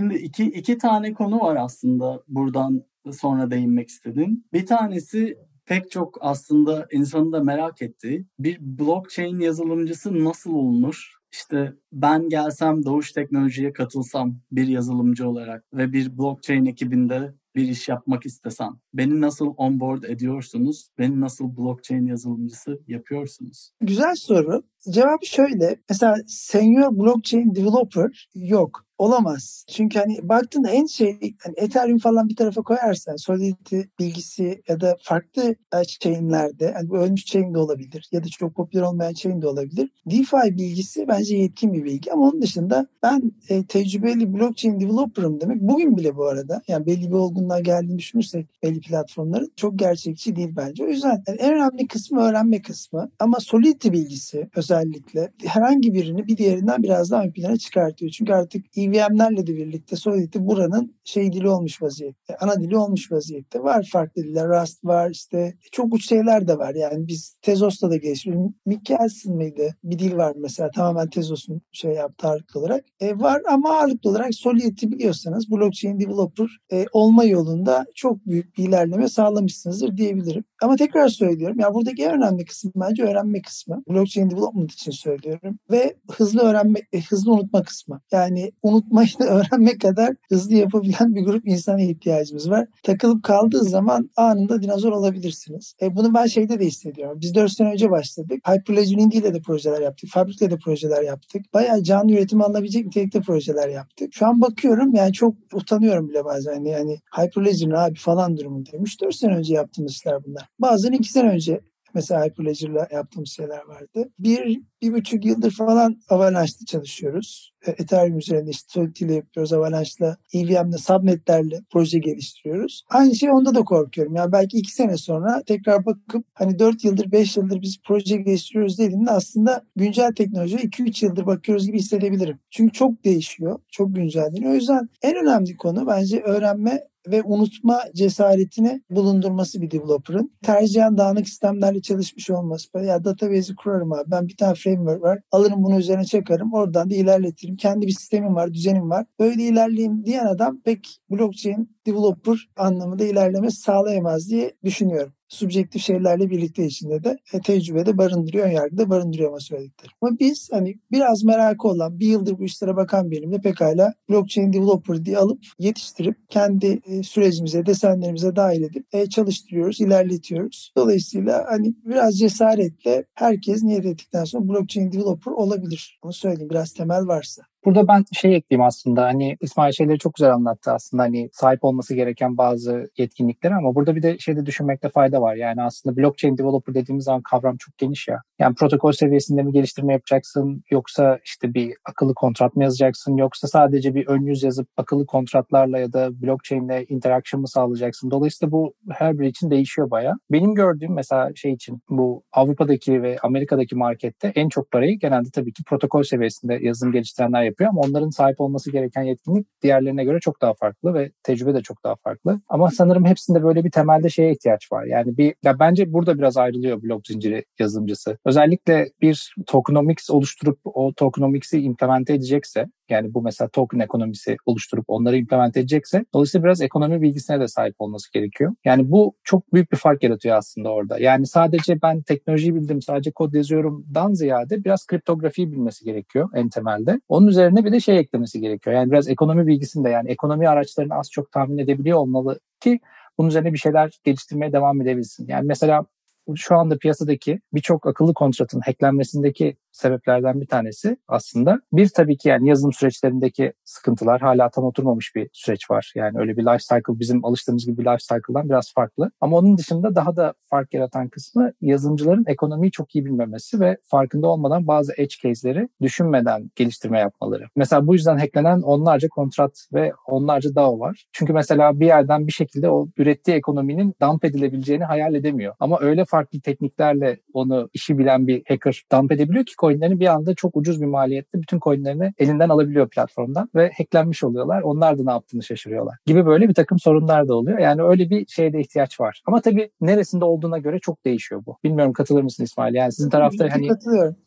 Şimdi iki, iki tane konu var aslında buradan sonra değinmek istediğim. Bir tanesi pek çok aslında insanın da merak ettiği, bir blockchain yazılımcısı nasıl olunur? İşte ben gelsem Doğuş Teknoloji'ye katılsam bir yazılımcı olarak ve bir blockchain ekibinde bir iş yapmak istesem, beni nasıl onboard ediyorsunuz? Beni nasıl blockchain yazılımcısı yapıyorsunuz? Güzel soru. Cevabı şöyle. Mesela senior blockchain developer yok. Olamaz. Çünkü hani baktığında en şey hani Ethereum falan bir tarafa koyarsan Solidity bilgisi ya da farklı chainlerde hani bu ölmüş chain de olabilir ya da çok popüler olmayan chain de olabilir. DeFi bilgisi bence yetkin bir bilgi ama onun dışında ben e, tecrübeli blockchain developer'ım demek bugün bile bu arada yani belli bir olgunluğa geldiğini düşünürsek belli platformların çok gerçekçi değil bence. O yüzden yani en önemli kısmı öğrenme kısmı ama Solidity bilgisi özellikle herhangi birini bir diğerinden biraz daha ön plana çıkartıyor. Çünkü artık E V M'lerle de birlikte Solidity buranın şey dili olmuş vaziyette. Ana dili olmuş vaziyette. Var farklı diller. Rust var işte. Çok uç şeyler de var. Yani biz Tezos'ta da geliştiriyoruz. Mikkelsen miydi? Bir dil var mesela. Tamamen Tezos'un şey yaptığı ağırlıklı olarak. E, var ama ağırlıklı olarak Solidity biliyorsanız blockchain developer e, olma yolunda çok büyük bir ilerleme sağlamışsınızdır diyebilirim. Ama tekrar söylüyorum. Ya buradaki en önemli kısım bence öğrenme kısmı. Blockchain development için söylüyorum. Ve hızlı öğrenme, e, hızlı unutma kısmı. Yani unutmayı da öğrenmek kadar hızlı yapabilen bir grup insana ihtiyacımız var. Takılıp kaldığı zaman anında dinozor olabilirsiniz. E bunu ben şeyde de hissediyorum. Biz dört sene önce başladık. Hyperledger Indy ile de projeler yaptık. Fabrik'le de projeler yaptık. Bayağı canlı üretimi alınabilecek nitelikte projeler yaptık. Şu an bakıyorum yani çok utanıyorum bile bazen. Yani, yani Hyperledger'ın abi falan durumundayım. üç dört sene önce yaptığımız işler bunlar. Bazen iki sene önce mesela Hyperledger'la yaptığımız şeyler vardı. Bir, bir buçuk yıldır falan Avalanche'da çalışıyoruz. Ethereum üzerinde işte Solidity ile yapıyoruz. Avalanche'la, E V M'le, subnetlerle proje geliştiriyoruz. Aynı şey onda da korkuyorum. Yani belki iki sene sonra tekrar bakıp hani dört yıldır, beş yıldır biz proje geliştiriyoruz dediğimde aslında güncel teknolojiye iki üç yıldır bakıyoruz gibi hissedebilirim. Çünkü çok değişiyor, çok güncelleniyor. O yüzden en önemli konu bence öğrenme ve unutma cesaretini bulundurması bir developer'ın. Tercihen dağınık sistemlerle çalışmış olması. Ya database'i kurarım abi. Ben bir tane framework var. Alırım bunu üzerine çakarım. Oradan da ilerletirim. Kendi bir sistemim var, düzenim var. Böyle ilerleyeyim diyen adam pek blockchain developer anlamında ilerleme sağlayamaz diye düşünüyorum. Subjektif şeylerle birlikte içinde de e, tecrübede barındırıyor, önyargıda barındırıyor ama söyledikleri. Ama biz hani biraz merakı olan, bir yıldır bu işlere bakan birimle pekala blockchain developer diye alıp yetiştirip kendi e, sürecimize, desenlerimize dahil edip e, çalıştırıyoruz, ilerletiyoruz. Dolayısıyla hani biraz cesaretle herkes niyet ettikten sonra blockchain developer olabilir. Onu söyleyeyim biraz temel varsa. Burada ben şey ekleyeyim aslında hani İsmail şeyleri çok güzel anlattı aslında hani sahip olması gereken bazı yetkinlikleri ama burada bir de şeyde düşünmekte fayda var. Yani aslında blockchain developer dediğimiz zaman kavram çok geniş ya. Yani protokol seviyesinde mi geliştirme yapacaksın yoksa işte bir akıllı kontrat mı yazacaksın yoksa sadece bir ön yüz yazıp akıllı kontratlarla ya da blockchain'le interaction mı sağlayacaksın? Dolayısıyla bu her biri için değişiyor bayağı. Benim gördüğüm mesela şey için bu Avrupa'daki ve Amerika'daki markette en çok parayı genelde tabii ki protokol seviyesinde yazılım geliştirenler yapıyor ama onların sahip olması gereken yetkinlik diğerlerine göre çok daha farklı ve tecrübe de çok daha farklı. Ama sanırım hepsinde böyle bir temelde şeye ihtiyaç var. Yani bir ya bence burada biraz ayrılıyor blok zinciri yazılımcısı. Özellikle bir tokenomics oluşturup o tokenomics'i implemente edecekse yani bu mesela token ekonomisi oluşturup onları implement edecekse dolayısıyla biraz ekonomi bilgisine de sahip olması gerekiyor. Yani bu çok büyük bir fark yaratıyor aslında orada. Yani sadece ben teknolojiyi bildim, sadece kod yazıyorumdan ziyade biraz kriptografiyi bilmesi gerekiyor en temelde. Onun üzerine bir de şey eklemesi gerekiyor. Yani biraz ekonomi bilgisini de yani ekonomi araçlarını az çok tahmin edebiliyor olmalı ki bunun üzerine bir şeyler geliştirmeye devam edebilsin. Yani mesela şu anda piyasadaki birçok akıllı kontratın hacklenmesindeki sebeplerden bir tanesi aslında bir tabii ki yani yazılım süreçlerindeki sıkıntılar hala tam oturmamış bir süreç var. Yani öyle bir life cycle bizim alıştığımız gibi bir life cycle'dan biraz farklı. Ama onun dışında daha da fark yaratan kısmı yazılımcıların ekonomiyi çok iyi bilmemesi ve farkında olmadan bazı edge case'leri düşünmeden geliştirme yapmaları. Mesela bu yüzden hacklenen onlarca kontrat ve onlarca D A O var. Çünkü mesela bir yerden bir şekilde o ürettiği ekonominin dump edilebileceğini hayal edemiyor. Ama öyle farklı tekniklerle onu işi bilen bir hacker dump edebiliyor ki coinlerini bir anda çok ucuz bir maliyette bütün coinlerini elinden alabiliyor platformdan ve hacklenmiş oluyorlar. Onlar da ne yaptığını şaşırıyorlar. Gibi böyle bir takım sorunlar da oluyor. Yani öyle bir şeye de ihtiyaç var. Ama tabii neresinde olduğuna göre çok değişiyor bu. Bilmiyorum katılır mısın İsmail? Yani sizin tarafta hani katılıyorum.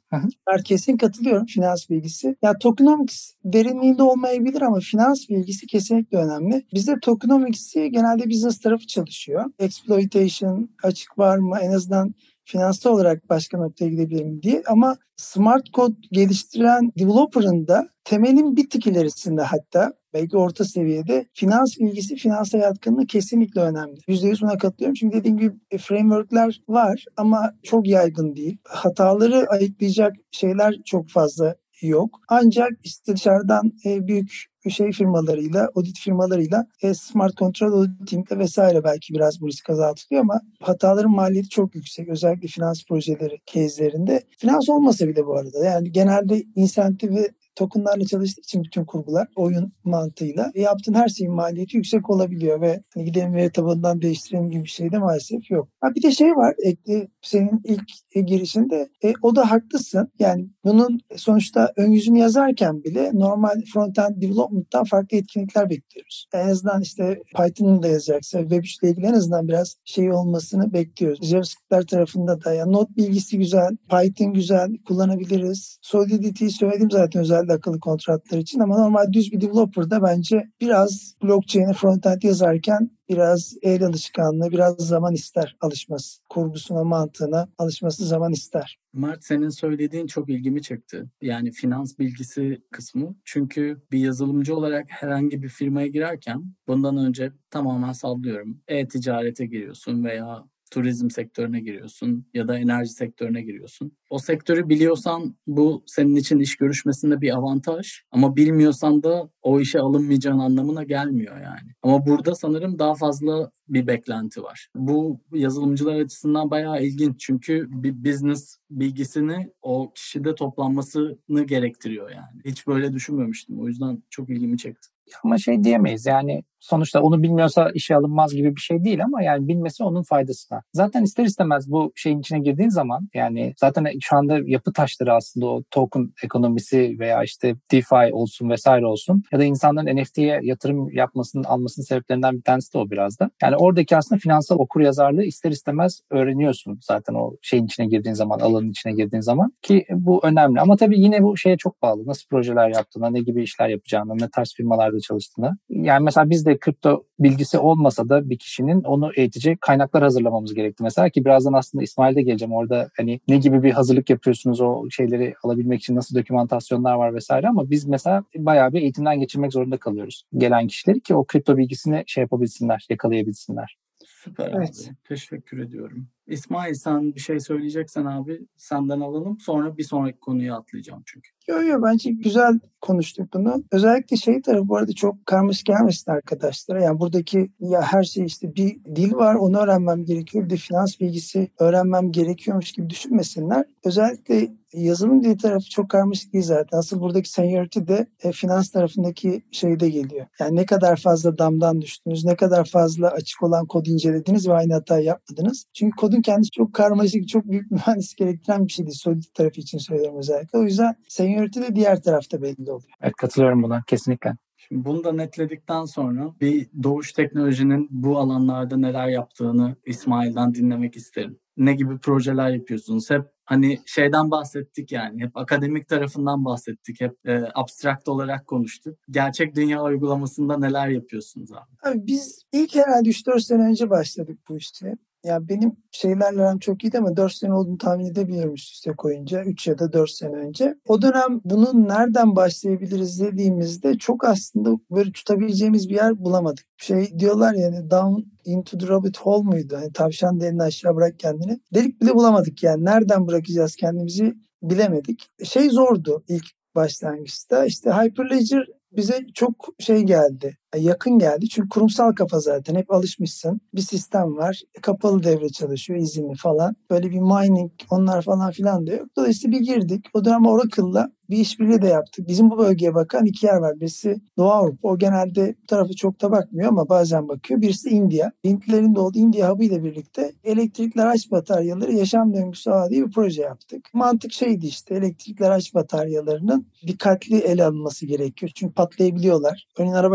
Hı hı. Ben kesin katılıyorum finans bilgisi. Ya tokenomics derinliğinde olmayabilir ama finans bilgisi kesinlikle önemli. Bizde tokenomics'i genelde business tarafı çalışıyor. Exploitation açık var mı? En azından finansal olarak başka noktaya gidebilirim diye. Ama smart code geliştiren developer'ın da temelin bir tık ilerisinde, hatta belki orta seviyede finans bilgisi, finansa yatkınlığı kesinlikle önemli. yüzde yüz buna katılıyorum. Çünkü dediğim gibi framework'ler var ama çok yaygın değil. Hataları ayıklayacak şeyler çok fazla yok. Ancak işte dışarıdan e, büyük şey firmalarıyla, audit firmalarıyla, e, smart control auditing vesaire belki biraz bu risk azaltılıyor ama hataların maliyeti çok yüksek. Özellikle finans projeleri case'lerinde. Finans olmasa bile bu arada. Yani genelde insentif ve tokenlarla çalıştığı için bütün kurgular oyun mantığıyla e, yaptığın her şeyin maliyeti yüksek olabiliyor ve hani gidelim veri tabanından değiştirelim gibi bir şey de maalesef yok. Ha bir de şey var, ekli senin ilk e, girişinde e, o da haklısın. Yani bunun sonuçta ön yüzünü yazarken bile normal front-end development'tan farklı etkinlikler bekliyoruz. En azından işte Python'u da yazacaksa web üç ile ilgili en azından biraz şey olmasını bekliyoruz. JavaScript'ler tarafında da yani not bilgisi güzel, Python güzel, kullanabiliriz. Solidity'yi söyledim zaten özellikle akıllı kontratlar için ama normal düz bir developer'da bence biraz blockchain'e frontend yazarken biraz el alışkanlığı, biraz zaman ister alışması. Kurgusuna, mantığına alışması zaman ister. Mert, senin söylediğin çok ilgimi çekti. Yani finans bilgisi kısmı. Çünkü bir yazılımcı olarak herhangi bir firmaya girerken bundan önce tamamen sallıyorum. E-ticarete giriyorsun veya turizm sektörüne giriyorsun ya da enerji sektörüne giriyorsun. O sektörü biliyorsan bu senin için iş görüşmesinde bir avantaj ama bilmiyorsan da o işe alınmayacağın anlamına gelmiyor yani. Ama burada sanırım daha fazla bir beklenti var. Bu yazılımcılar açısından bayağı ilginç çünkü bir business bilgisini o kişide toplanmasını gerektiriyor yani. Hiç böyle düşünmemiştim. O yüzden çok ilgimi çekti. Ama şey diyemeyiz yani sonuçta onu bilmiyorsa işe alınmaz gibi bir şey değil ama yani bilmesi onun faydasına. Zaten ister istemez bu şeyin içine girdiğin zaman yani zaten şu anda yapı taşları aslında o token ekonomisi veya işte DeFi olsun vesaire olsun ya da insanların N F T'ye yatırım yapmasının almasının sebeplerinden bir tanesi de o biraz da. Yani oradaki aslında finansal okuryazarlığı ister istemez öğreniyorsun zaten o şeyin içine girdiğin zaman, alanın içine girdiğin zaman ki bu önemli. Ama tabii yine bu şeye çok bağlı. Nasıl projeler yaptığına, ne gibi işler yapacağına, ne tarz firmalarda çalıştığına. Yani mesela biz de kripto bilgisi olmasa da bir kişinin onu eğitecek kaynaklar hazırlamamız gerekti. Mesela ki birazdan aslında İsmail'de geleceğim. Orada hani ne gibi bir hazırlık yapıyorsunuz o şeyleri alabilmek için nasıl dokümantasyonlar var vesaire ama biz mesela bayağı bir eğitimden geçirmek zorunda kalıyoruz gelen kişileri ki o kripto bilgisini şey yapabilsinler, yakalayabilsinler. Süper Evet. abi. Teşekkür ediyorum. İsmail, sen bir şey söyleyeceksen abi senden alalım. Sonra bir sonraki konuya atlayacağım çünkü. Yok yok bence güzel konuştuk bunu. Özellikle şey tarafı bu arada çok karmaşık gelmesin arkadaşlara. Yani buradaki ya her şey işte bir dil var onu öğrenmem gerekiyor. Bir de finans bilgisi öğrenmem gerekiyormuş gibi düşünmesinler. Özellikle yazılım dili tarafı çok karmaşık değil zaten. Asıl buradaki seniority de e, finans tarafındaki şeyde geliyor. Yani ne kadar fazla damdan düştünüz, ne kadar fazla açık olan kod incelediniz ve aynı hatayı yapmadınız. Çünkü kodun kendisi çok karmaşık, çok büyük mühendislik gerektiren bir şey değil. Solid tarafı için söylüyorum özellikle. O yüzden seniority de diğer tarafta belli oluyor. Evet, katılıyorum buna kesinlikle. Şimdi bunu da netledikten sonra bir Doğuş Teknoloji'nin bu alanlarda neler yaptığını İsmail'den dinlemek isterim. Ne gibi projeler yapıyorsunuz? Hep hani şeyden bahsettik yani. Hep akademik tarafından bahsettik. Hep e, abstrakt olarak konuştuk. Gerçek dünya uygulamasında neler yapıyorsunuz abi? Abi biz ilk herhalde üç dört sene önce başladık bu işte. Ya benim şeylerle aram çok iyiydi ama dört sene olduğunu tahmin edebiliyorum üst üste koyunca. üç ya da dört sene önce. O dönem bunun nereden başlayabiliriz dediğimizde çok aslında böyle tutabileceğimiz bir yer bulamadık. Şey diyorlar yani down into the rabbit hole muydu? Hani tavşan deliğini aşağı bırak kendini. Delik bile bulamadık yani. Nereden bırakacağız kendimizi bilemedik. Şey zordu ilk başlangıçta. İşte Hyperledger bize çok şey geldi, yakın geldi. Çünkü kurumsal kafa zaten. Hep alışmışsın. Bir sistem var. Kapalı devre çalışıyor, izinli falan. Böyle bir mining, onlar falan filan da yok. Dolayısıyla bir girdik. O dönem Oracle'la bir işbirliği de yaptık. Bizim bu bölgeye bakan iki yer var. Birisi Doğu Avrupa. O genelde bu tarafı çok da bakmıyor ama bazen bakıyor. Birisi India. Hintlilerin de olduğu India Hub'ı ile birlikte elektrikli araç bataryaları yaşam döngüsü ağı diye bir proje yaptık. Mantık şeydi işte elektrikli araç bataryalarının dikkatli ele alınması gerekiyor. Çünkü patlayabiliyorlar. Örneğin araba kaza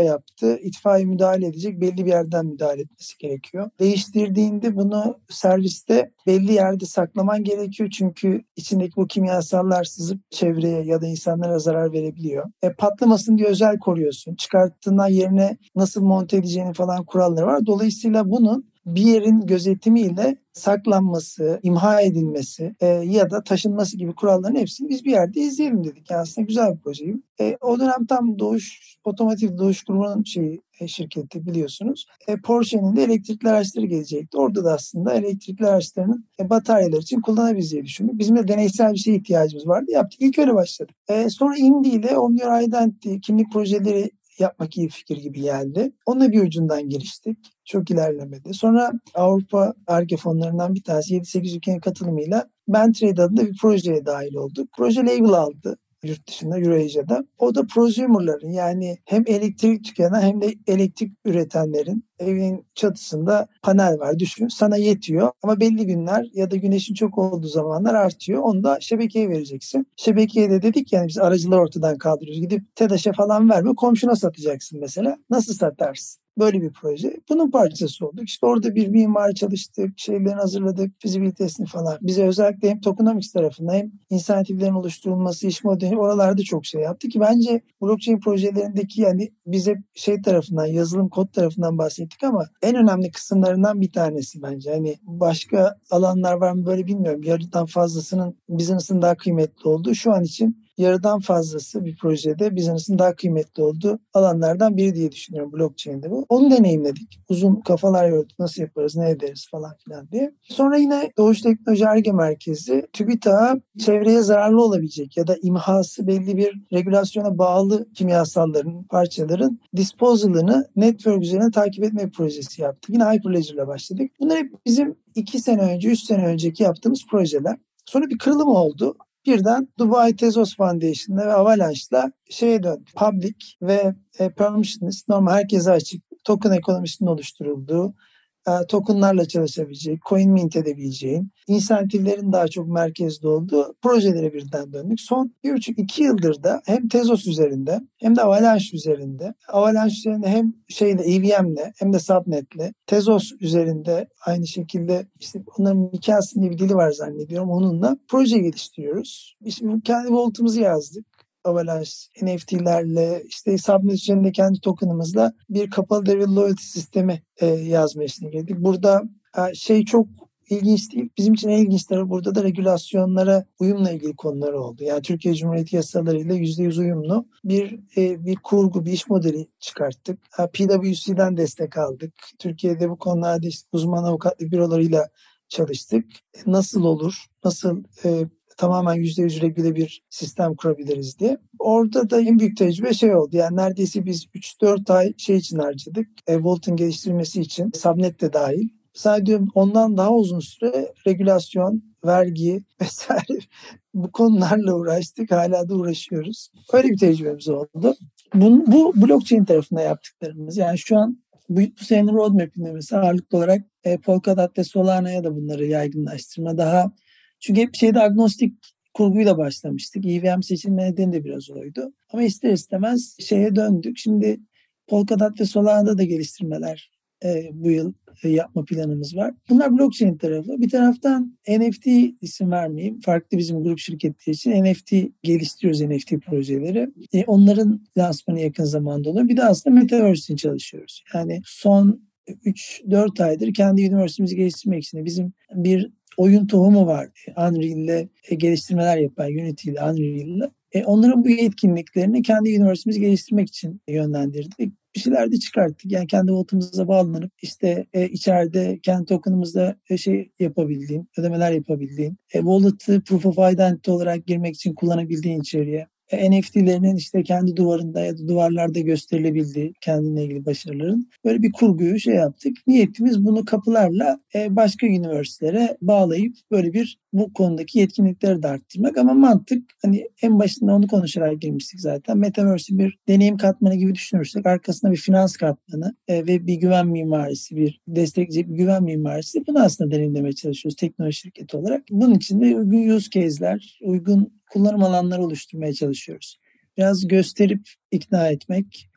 yaptı. İtfaiye müdahale edecek, belli bir yerden müdahale etmesi gerekiyor. Değiştirdiğinde bunu serviste belli yerde saklaman gerekiyor. Çünkü içindeki bu kimyasallar sızıp çevreye ya da insanlara zarar verebiliyor. E, patlamasın diye özel koruyorsun. Çıkarttığından yerine nasıl monte edeceğinin falan kuralları var. Dolayısıyla bunun bir yerin gözetimiyle saklanması, imha edilmesi e, ya da taşınması gibi kuralların hepsini biz bir yerde izleyelim dedik. Yani aslında güzel bir proje. E, o dönem tam Doğuş, Otomotiv Doğuş Grubu'nun şeyi, e, şirketi biliyorsunuz. E, Porsche'nin de elektrikli araçları gelecekti. Orada da aslında elektrikli araçlarının e, bataryalar için kullanabiliriz diye düşündük. Bizim de deneysel bir şeye ihtiyacımız vardı. Yaptık. İlk öyle başladık. E, sonra Indy ile Omnior Identity kimlik projeleri yapmak iyi fikir gibi geldi. Onunla bir ucundan geliştik. Çok ilerlemedi. Sonra Avrupa Ar-Ge fonlarından bir tanesi yedi sekiz ülkenin katılımıyla Bentrade adında bir projeye dahil olduk. Proje label aldı yurt dışında, Eurasia'da. O da prosumer'ların, yani hem elektrik tüketen hem de elektrik üretenlerin evinin çatısında panel var. Düşün, sana yetiyor ama belli günler ya da güneşin çok olduğu zamanlar artıyor. Onu da şebekeye vereceksin. Şebekeye de dedik, yani biz aracılar ortadan kaldırıyoruz. Gidip TEDAŞ'a falan verme, komşuna satacaksın mesela. Nasıl satarsın? Böyle bir proje. Bunun parçası olduk. İşte orada bir mimar çalıştık, şeylerini hazırladık, fizibilitesini falan. Bize özellikle hem tokenomics tarafında hem insentiflerin oluşturulması, iş modeli, oralarda çok şey yaptı ki bence blockchain projelerindeki, yani bize şey tarafından, yazılım kod tarafından bahsettik ama en önemli kısımlarından bir tanesi bence. Hani başka alanlar var mı böyle bilmiyorum. Yarıdan fazlasının business'ın daha kıymetli olduğu, şu an için yarıdan fazlası bir projede business'ın daha kıymetli olduğu alanlardan biri diye düşünüyorum blockchain'de bu. Onu deneyimledik. Uzun kafalar yorduk. Nasıl yaparız, ne ederiz falan filan diye. Sonra yine Doğuş Teknoloji Ar-Ge Merkezi TÜBİTAK'a çevreye zararlı olabilecek ya da imhası belli bir regülasyona bağlı kimyasalların, parçaların disposal'ını network üzerine takip etme projesi yaptık. Yine Hyperledger'la başladık. Bunlar hep bizim iki sene önce, üç sene önceki yaptığımız projeler. Sonra bir kırılım oldu. Birden Dubai Tezos Foundation'la ve Avalanche'la şeye döndü. Public ve e, permissionless, normal herkese açık token ekonomisinin oluşturulduğu, e, tokenlarla çalışabilecek, coin mint edebileceğin, insentiflerin daha çok merkezde olduğu projelere birden döndük. Son bir buçuk iki yıldır da hem Tezos üzerinde hem de Avalanche üzerinde, Avalanche üzerinde hem şeyle E V M'le hem de Subnet'le, Tezos üzerinde aynı şekilde işte onların Mikas'ın diye bir dili var zannediyorum, onunla proje geliştiriyoruz. Şimdi kendi voltumuzu yazdık. Avalanche N F T'lerle, işte Subnet üzerinde kendi tokenımızla bir kapalı devre loyalty sistemi e, yazma işine girdik. Burada e, şey çok ilginç değil. Bizim için en ilginç tarafı burada da regülasyonlara uyumla ilgili konular oldu. Yani Türkiye Cumhuriyeti yasalarıyla yüzde yüz uyumlu bir e, bir kurgu, bir iş modeli çıkarttık. P W C'den destek aldık. Türkiye'de bu konularda işte uzman avukatlık bürolarıyla çalıştık. Nasıl olur? Nasıl e, tamamen yüzde yüz regüle bir sistem kurabiliriz diye. Orada da en büyük tecrübe şey oldu. Yani neredeyse biz üç dört ay şey için harcadık. E, Volt'un geliştirilmesi için. Subnet de dahil. Sadece ondan daha uzun süre regülasyon, vergi vesaire bu konularla uğraştık. Hala da uğraşıyoruz. Öyle bir tecrübemiz oldu. Bu, bu blockchain tarafında yaptıklarımız. Yani şu an bu, bu senenin roadmap'inde mesela ağırlıklı olarak e, Polkadot ve Solana'ya da bunları yaygınlaştırma. Daha çünkü hep şeyde agnostik kurguyla başlamıştık. E V M seçilme nedeni de biraz oydu. Ama ister istemez şeye döndük. Şimdi Polkadot ve Solana'da da geliştirmeler e, bu yıl e, yapma planımız var. Bunlar blockchain tarafı. Bir taraftan N F T, isim vermeyeyim, farklı bizim grup şirketleri için N F T geliştiriyoruz, N F T projeleri. E, onların lansmanı yakın zamanda olur. Bir de aslında Metaverse için çalışıyoruz. Yani son üç dört aydır kendi üniversitemizi geliştirmek için bizim bir oyun tohumu vardı. Unreal'le e, geliştirmeler yapan, Unity ile Unreal'le. E, onların bu yetkinliklerini kendi üniversitemizi geliştirmek için yönlendirdik. Bir şeyler de çıkarttık. Yani kendi voltumuza bağlanıp işte e, içeride kendi tokenımızda e, şey yapabildiğin, ödemeler yapabildiğin, e, wallet'ı proof of identity olarak girmek için kullanabildiğin içeriye, N F T'lerinin işte kendi duvarında ya da duvarlarda gösterilebildiği kendine ilgili başarıların böyle bir kurguyu şey yaptık. Niyetimiz bunu kapılarla başka üniversitelere bağlayıp böyle bir bu konudaki yetkinlikleri de arttırmak. Ama mantık, hani en başında onu konuşarak girmiştik zaten. Metaverse'i bir deneyim katmanı gibi düşünürsek arkasında bir finans katmanı ve bir güven mimarisi, bir destekleyici bir güven mimarisi, bunu aslında deneyimlemeye çalışıyoruz teknoloji şirketi olarak. Bunun için de uygun use case'ler, uygun kullanım alanları oluşturmaya çalışıyoruz. Biraz gösterip ikna etmek,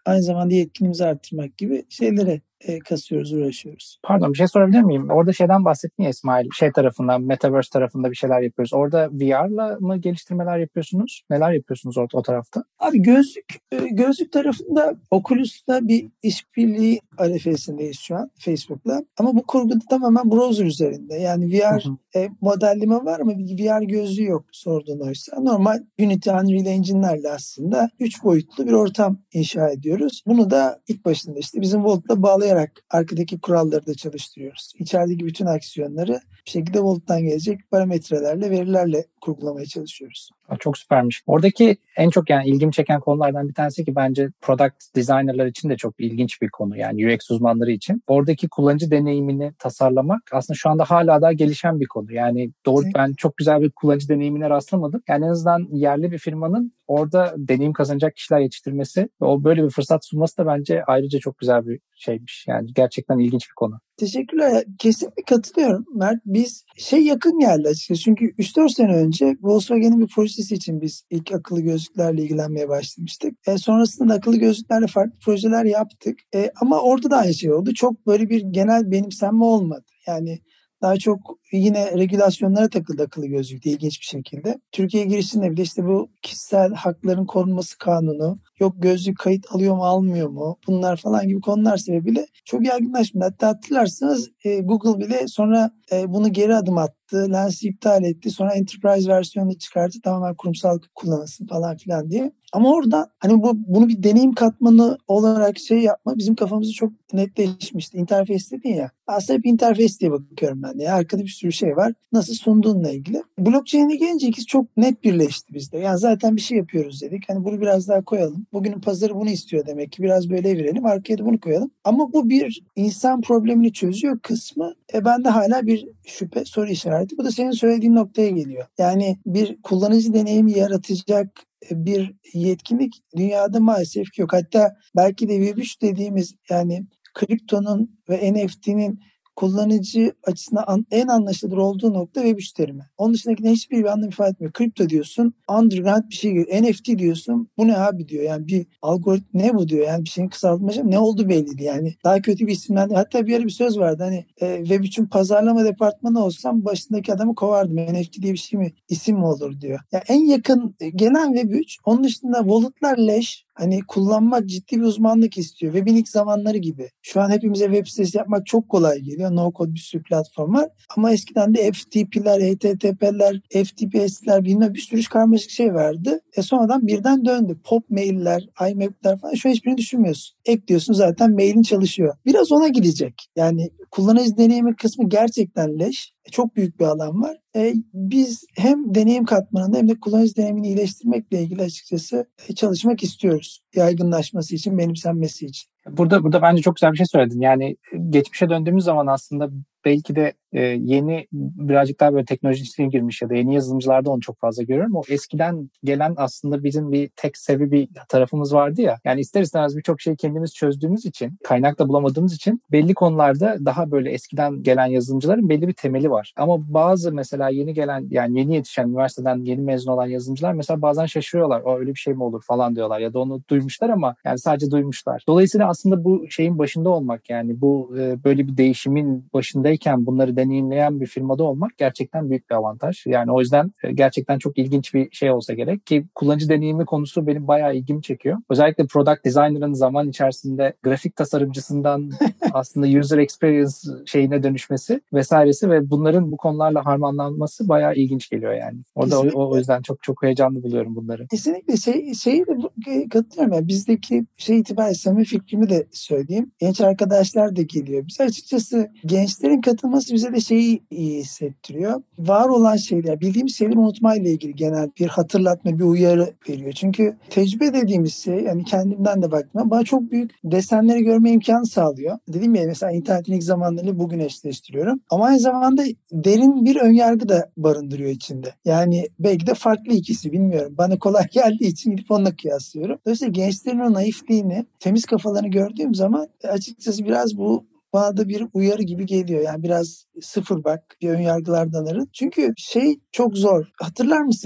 aynı zamanda yetkinliğimizi arttırmak gibi şeylere e, kasıyoruz, uğraşıyoruz. Pardon, bir şey sorabilir miyim? Orada şeyden bahsettin ya İsmail, şey tarafından, Metaverse tarafında bir şeyler yapıyoruz. Orada V R'la mı geliştirmeler yapıyorsunuz? Neler yapıyorsunuz orada, o tarafta? Abi gözlük e, gözlük tarafında Oculus'la bir işbirliği arifesindeyiz şu an Facebook'la. Ama bu kurgu tamamen browser üzerinde. Yani V R Hı hı. e, modelleme var ama bir V R gözlüğü yok sorduğun oysa. Normal Unity, Unreal Engine'lerle aslında üç boyutlu bir ortam inşa ediyoruz. Bunu da ilk başında işte bizim Volt'la bağlayarak arkadaki kuralları da çalıştırıyoruz. İçerideki bütün aksiyonları bir şekilde Volt'tan gelecek parametrelerle, verilerle kurgulamaya çalışıyoruz. Çok süpermiş. Oradaki en çok yani ilgimi çeken konulardan bir tanesi ki bence product designerlar için de çok ilginç bir konu. Yani U X uzmanları için. Oradaki kullanıcı deneyimini tasarlamak aslında şu anda hala daha gelişen bir konu. Yani doğru, ben çok güzel bir kullanıcı deneyimine rastlamadım. Yani en azından yerli bir firmanın orada deneyim kazanacak kişiler yetiştirmesi ve o böyle bir fırsat sunması da bence ayrıca çok güzel bir şeymiş. Yani gerçekten ilginç bir konu. Teşekkürler. Kesinlikle katılıyorum Mert. Biz şey yakın geldi açıkçası. Çünkü üç dört sene önce Volkswagen'in bir projesi için biz ilk akıllı gözlüklerle ilgilenmeye başlamıştık. E, sonrasında akıllı gözlüklerle farklı projeler yaptık. E, ama orada da aynı şey oldu. Çok böyle bir genel benimsenme olmadı. Yani daha çok yine regülasyonlara takıldı akıllı gözlükte ilginç bir şekilde. Türkiye girişinde bile işte bu kişisel hakların korunması kanunu, yok gözlük kayıt alıyor mu almıyor mu, bunlar falan gibi konular sebebiyle çok yaygınlaşmadı. Hatta hatırlarsanız e, Google bile sonra e, bunu geri adım attı, Lens'i iptal etti, sonra Enterprise versiyonunu çıkarttı, tamamen kurumsal kullanılsın falan filan diye. Ama orada hani bu bunu bir deneyim katmanı olarak şey yapma bizim kafamızda çok netleşmişti. İnterfeys dedin ya. Aslında hep interfeys diye bakıyorum ben de. Yani arkada bir sürü şey var. Nasıl sunduğunla ilgili. Blockchain'e gelince ikisi çok net birleşti bizde. Yani zaten bir şey yapıyoruz dedik. Hani bunu biraz daha koyalım. Bugünün pazarı bunu istiyor demek ki. Biraz böyle evirelim. Arkaya da bunu koyalım. Ama bu bir insan problemini çözüyor kısmı. E bende hala bir şüphe, soru işareti. Bu da senin söylediğin noktaya geliyor. Yani bir kullanıcı deneyimi yaratacak bir yetkinlik dünyada maalesef ki yok. Hatta belki de Web üç dediğimiz yani kriptonun ve N F T'nin kullanıcı açısından en anlaşılır olduğu nokta Web üç terimi. Onun dışındaki hiçbir bir anlam ifade etmiyor. Kripto diyorsun, underground bir şey geliyor. N F T diyorsun, bu ne abi diyor. Yani bir algoritma ne bu diyor. Yani bir şeyin kısaltması ne oldu belli değil. Yani daha kötü bir isimden. Hatta bir ara bir söz vardı. Hani e, Web üçün pazarlama departmanı olsam başındaki adamı kovardım. N F T diye bir şey mi, isim mi olur diyor. Yani en yakın gelen Web üç. Onun dışında wallet'lar leş. Hani kullanmak ciddi bir uzmanlık istiyor. Web'in ilk zamanları gibi. Şu an hepimize web sitesi yapmak çok kolay geliyor. No code bir sürü platform var. Ama eskiden de F T P'ler, H T T P'ler, F T P S'ler bilmem bir sürü karmaşık şey vardı. E sonradan birden döndü. Pop mailler, iMap'ler falan. Şu an hiçbirini düşünmüyorsun. Ekliyorsun zaten mailin çalışıyor. Biraz ona gidecek. Yani kullanıcı deneyimi kısmı gerçekten leş. Çok büyük bir alan var. E, biz hem deneyim katmanında hem de kullanıcı deneyimini iyileştirmekle ilgili açıkçası e, çalışmak istiyoruz. Yaygınlaşması için, benimsenmesi için. Burada burada bence çok güzel bir şey söyledin. Yani geçmişe döndüğümüz zaman aslında belki de e, yeni birazcık daha böyle teknoloji içine girmiş ya da yeni yazılımcılarda onu çok fazla görüyorum. O eskiden gelen aslında bizim bir tek sevi bir tarafımız vardı ya. Yani ister istemez birçok şeyi kendimiz çözdüğümüz için, kaynak da bulamadığımız için belli konularda daha böyle eskiden gelen yazılımcıların belli bir temeli var. Ama bazı mesela yeni gelen yani yeni yetişen üniversiteden yeni mezun olan yazılımcılar mesela bazen şaşırıyorlar. O öyle bir şey mi olur falan diyorlar ya da onu duymuşlar ama yani sadece duymuşlar. Dolayısıyla aslında bu şeyin başında olmak yani bu e, böyle bir değişimin başındayken bunları deneyimleyen bir firmada olmak gerçekten büyük bir avantaj. Yani o yüzden e, gerçekten çok ilginç bir şey olsa gerek ki kullanıcı deneyimi konusu benim bayağı ilgimi çekiyor. Özellikle product designer'ın zaman içerisinde grafik tasarımcısından aslında user experience şeyine dönüşmesi vesairesi ve bunların bu konularla harmanlanması bayağı ilginç geliyor yani. Orada o, o yüzden çok çok heyecanlı buluyorum bunları. Kesinlikle şey, şeyi de katılıyorum. Yani bizdeki şey itibariyle samimi fikrimi de söyleyeyim. Genç arkadaşlar da geliyor. Biz açıkçası gençlerin katılması bize de şeyi iyi hissettiriyor. Var olan şeyler, bildiğimiz şeyleri unutmayla ilgili genel bir hatırlatma, bir uyarı veriyor. Çünkü tecrübe dediğimiz şey, yani kendimden de baktım, bana çok büyük desenleri görme imkanı sağlıyor. Dedim ya mesela internetin ilk zamanlarını bugün eşleştiriyorum. Ama aynı zamanda derin bir önyargı da barındırıyor içinde. Yani belki de farklı ikisi, bilmiyorum. Bana kolay geldiği için gidip onunla kıyaslıyorum. Dolayısıyla gençlerin o naifliğini, temiz kafalarını gördüğüm zaman açıkçası biraz bu bana da bir uyarı gibi geliyor. Yani biraz sıfır bak, bir önyargılardan arın. Çünkü şey çok zor. Hatırlar mısınız?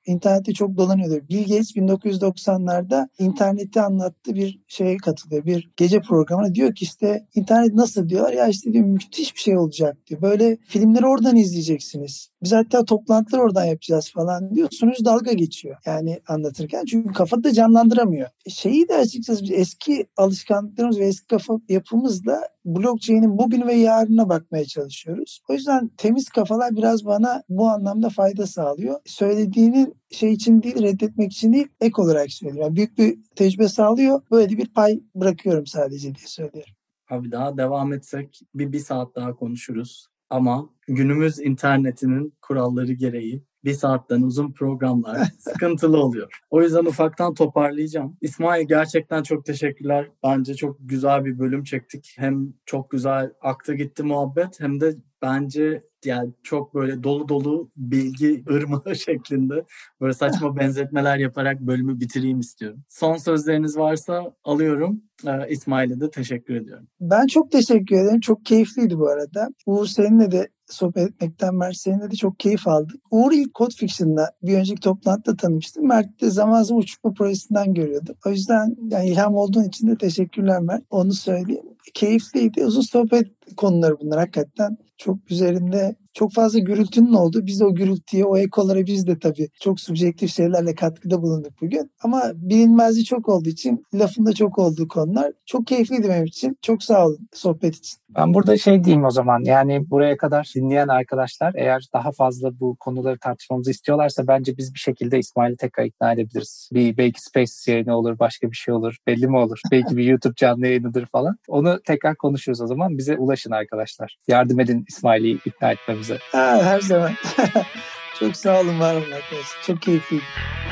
İnternette çok dolanıyordur. Bill Gates bin dokuz yüz doksanlarda interneti anlattığı bir şeye katılıyor. Bir gece programına diyor ki işte internet nasıl diyorlar. Ya işte diyor müthiş bir şey olacak diyor. Böyle filmleri oradan izleyeceksiniz. Biz hatta toplantıları oradan yapacağız falan diyor. Sonuç dalga geçiyor. Yani anlatırken çünkü kafada canlandıramıyor. Şeyi de açıkçası biz eski alışkanlıklarımız ve eski kafa yapımızla blockchain'in bugün ve yarına bakmaya çalışıyoruz. O yüzden temiz kafalar biraz bana bu anlamda fayda sağlıyor. Söylediğinin şey için değil, reddetmek için değil, ek olarak söylüyorum. Yani büyük bir tecrübe sağlıyor. Böyle bir pay bırakıyorum sadece diye söylüyorum. Abi daha devam etsek bir, bir saat daha konuşuruz. Ama günümüz internetinin kuralları gereği bir saatten uzun programlar sıkıntılı oluyor. O yüzden ufaktan toparlayacağım. İsmail gerçekten çok teşekkürler. Bence çok güzel bir bölüm çektik. Hem çok güzel aktı gitti muhabbet hem de bence yani çok böyle dolu dolu bilgi ırmağı şeklinde böyle saçma benzetmeler yaparak bölümü bitireyim istiyorum. Son sözleriniz varsa alıyorum. Ee, İsmail'e de teşekkür ediyorum. Ben çok teşekkür ederim. Çok keyifliydi bu arada. Uğur seninle de sohbet etmekten Mert seninle de çok keyif aldık. Uğur ilk Code Fiction'da bir önceki toplantıda tanımıştım. Mert de zaman zaman uçurtma projesinden görüyordu. O yüzden yani ilham olduğun için de teşekkürler Mert. Onu söyleyeyim. Keyifliydi. Uzun sohbet konuları bunlar hakikaten. Çok üzerinde çok fazla gürültünün olduğu. Biz de o gürültüye, o ekolara biz de tabii çok subjektif şeylerle katkıda bulunduk bugün. Ama bilinmezliği çok olduğu için, lafında çok olduğu konular. Çok keyifliydi benim için. Çok sağ olun sohbet için. Ben burada şey diyeyim o zaman, yani buraya kadar dinleyen arkadaşlar eğer daha fazla bu konuları tartışmamızı istiyorlarsa bence biz bir şekilde İsmail'i tekrar ikna edebiliriz. Bir belki Spaces yayını olur, başka bir şey olur, belli mi olur? Belki bir YouTube canlı yayınıdır falan. Onu tekrar konuşuruz o zaman. Bize ulaşın arkadaşlar. Yardım edin İsmail'i ikna etmemize. Ha, her zaman. Çok sağ olun, var olun arkadaşlar. Çok keyifliydi.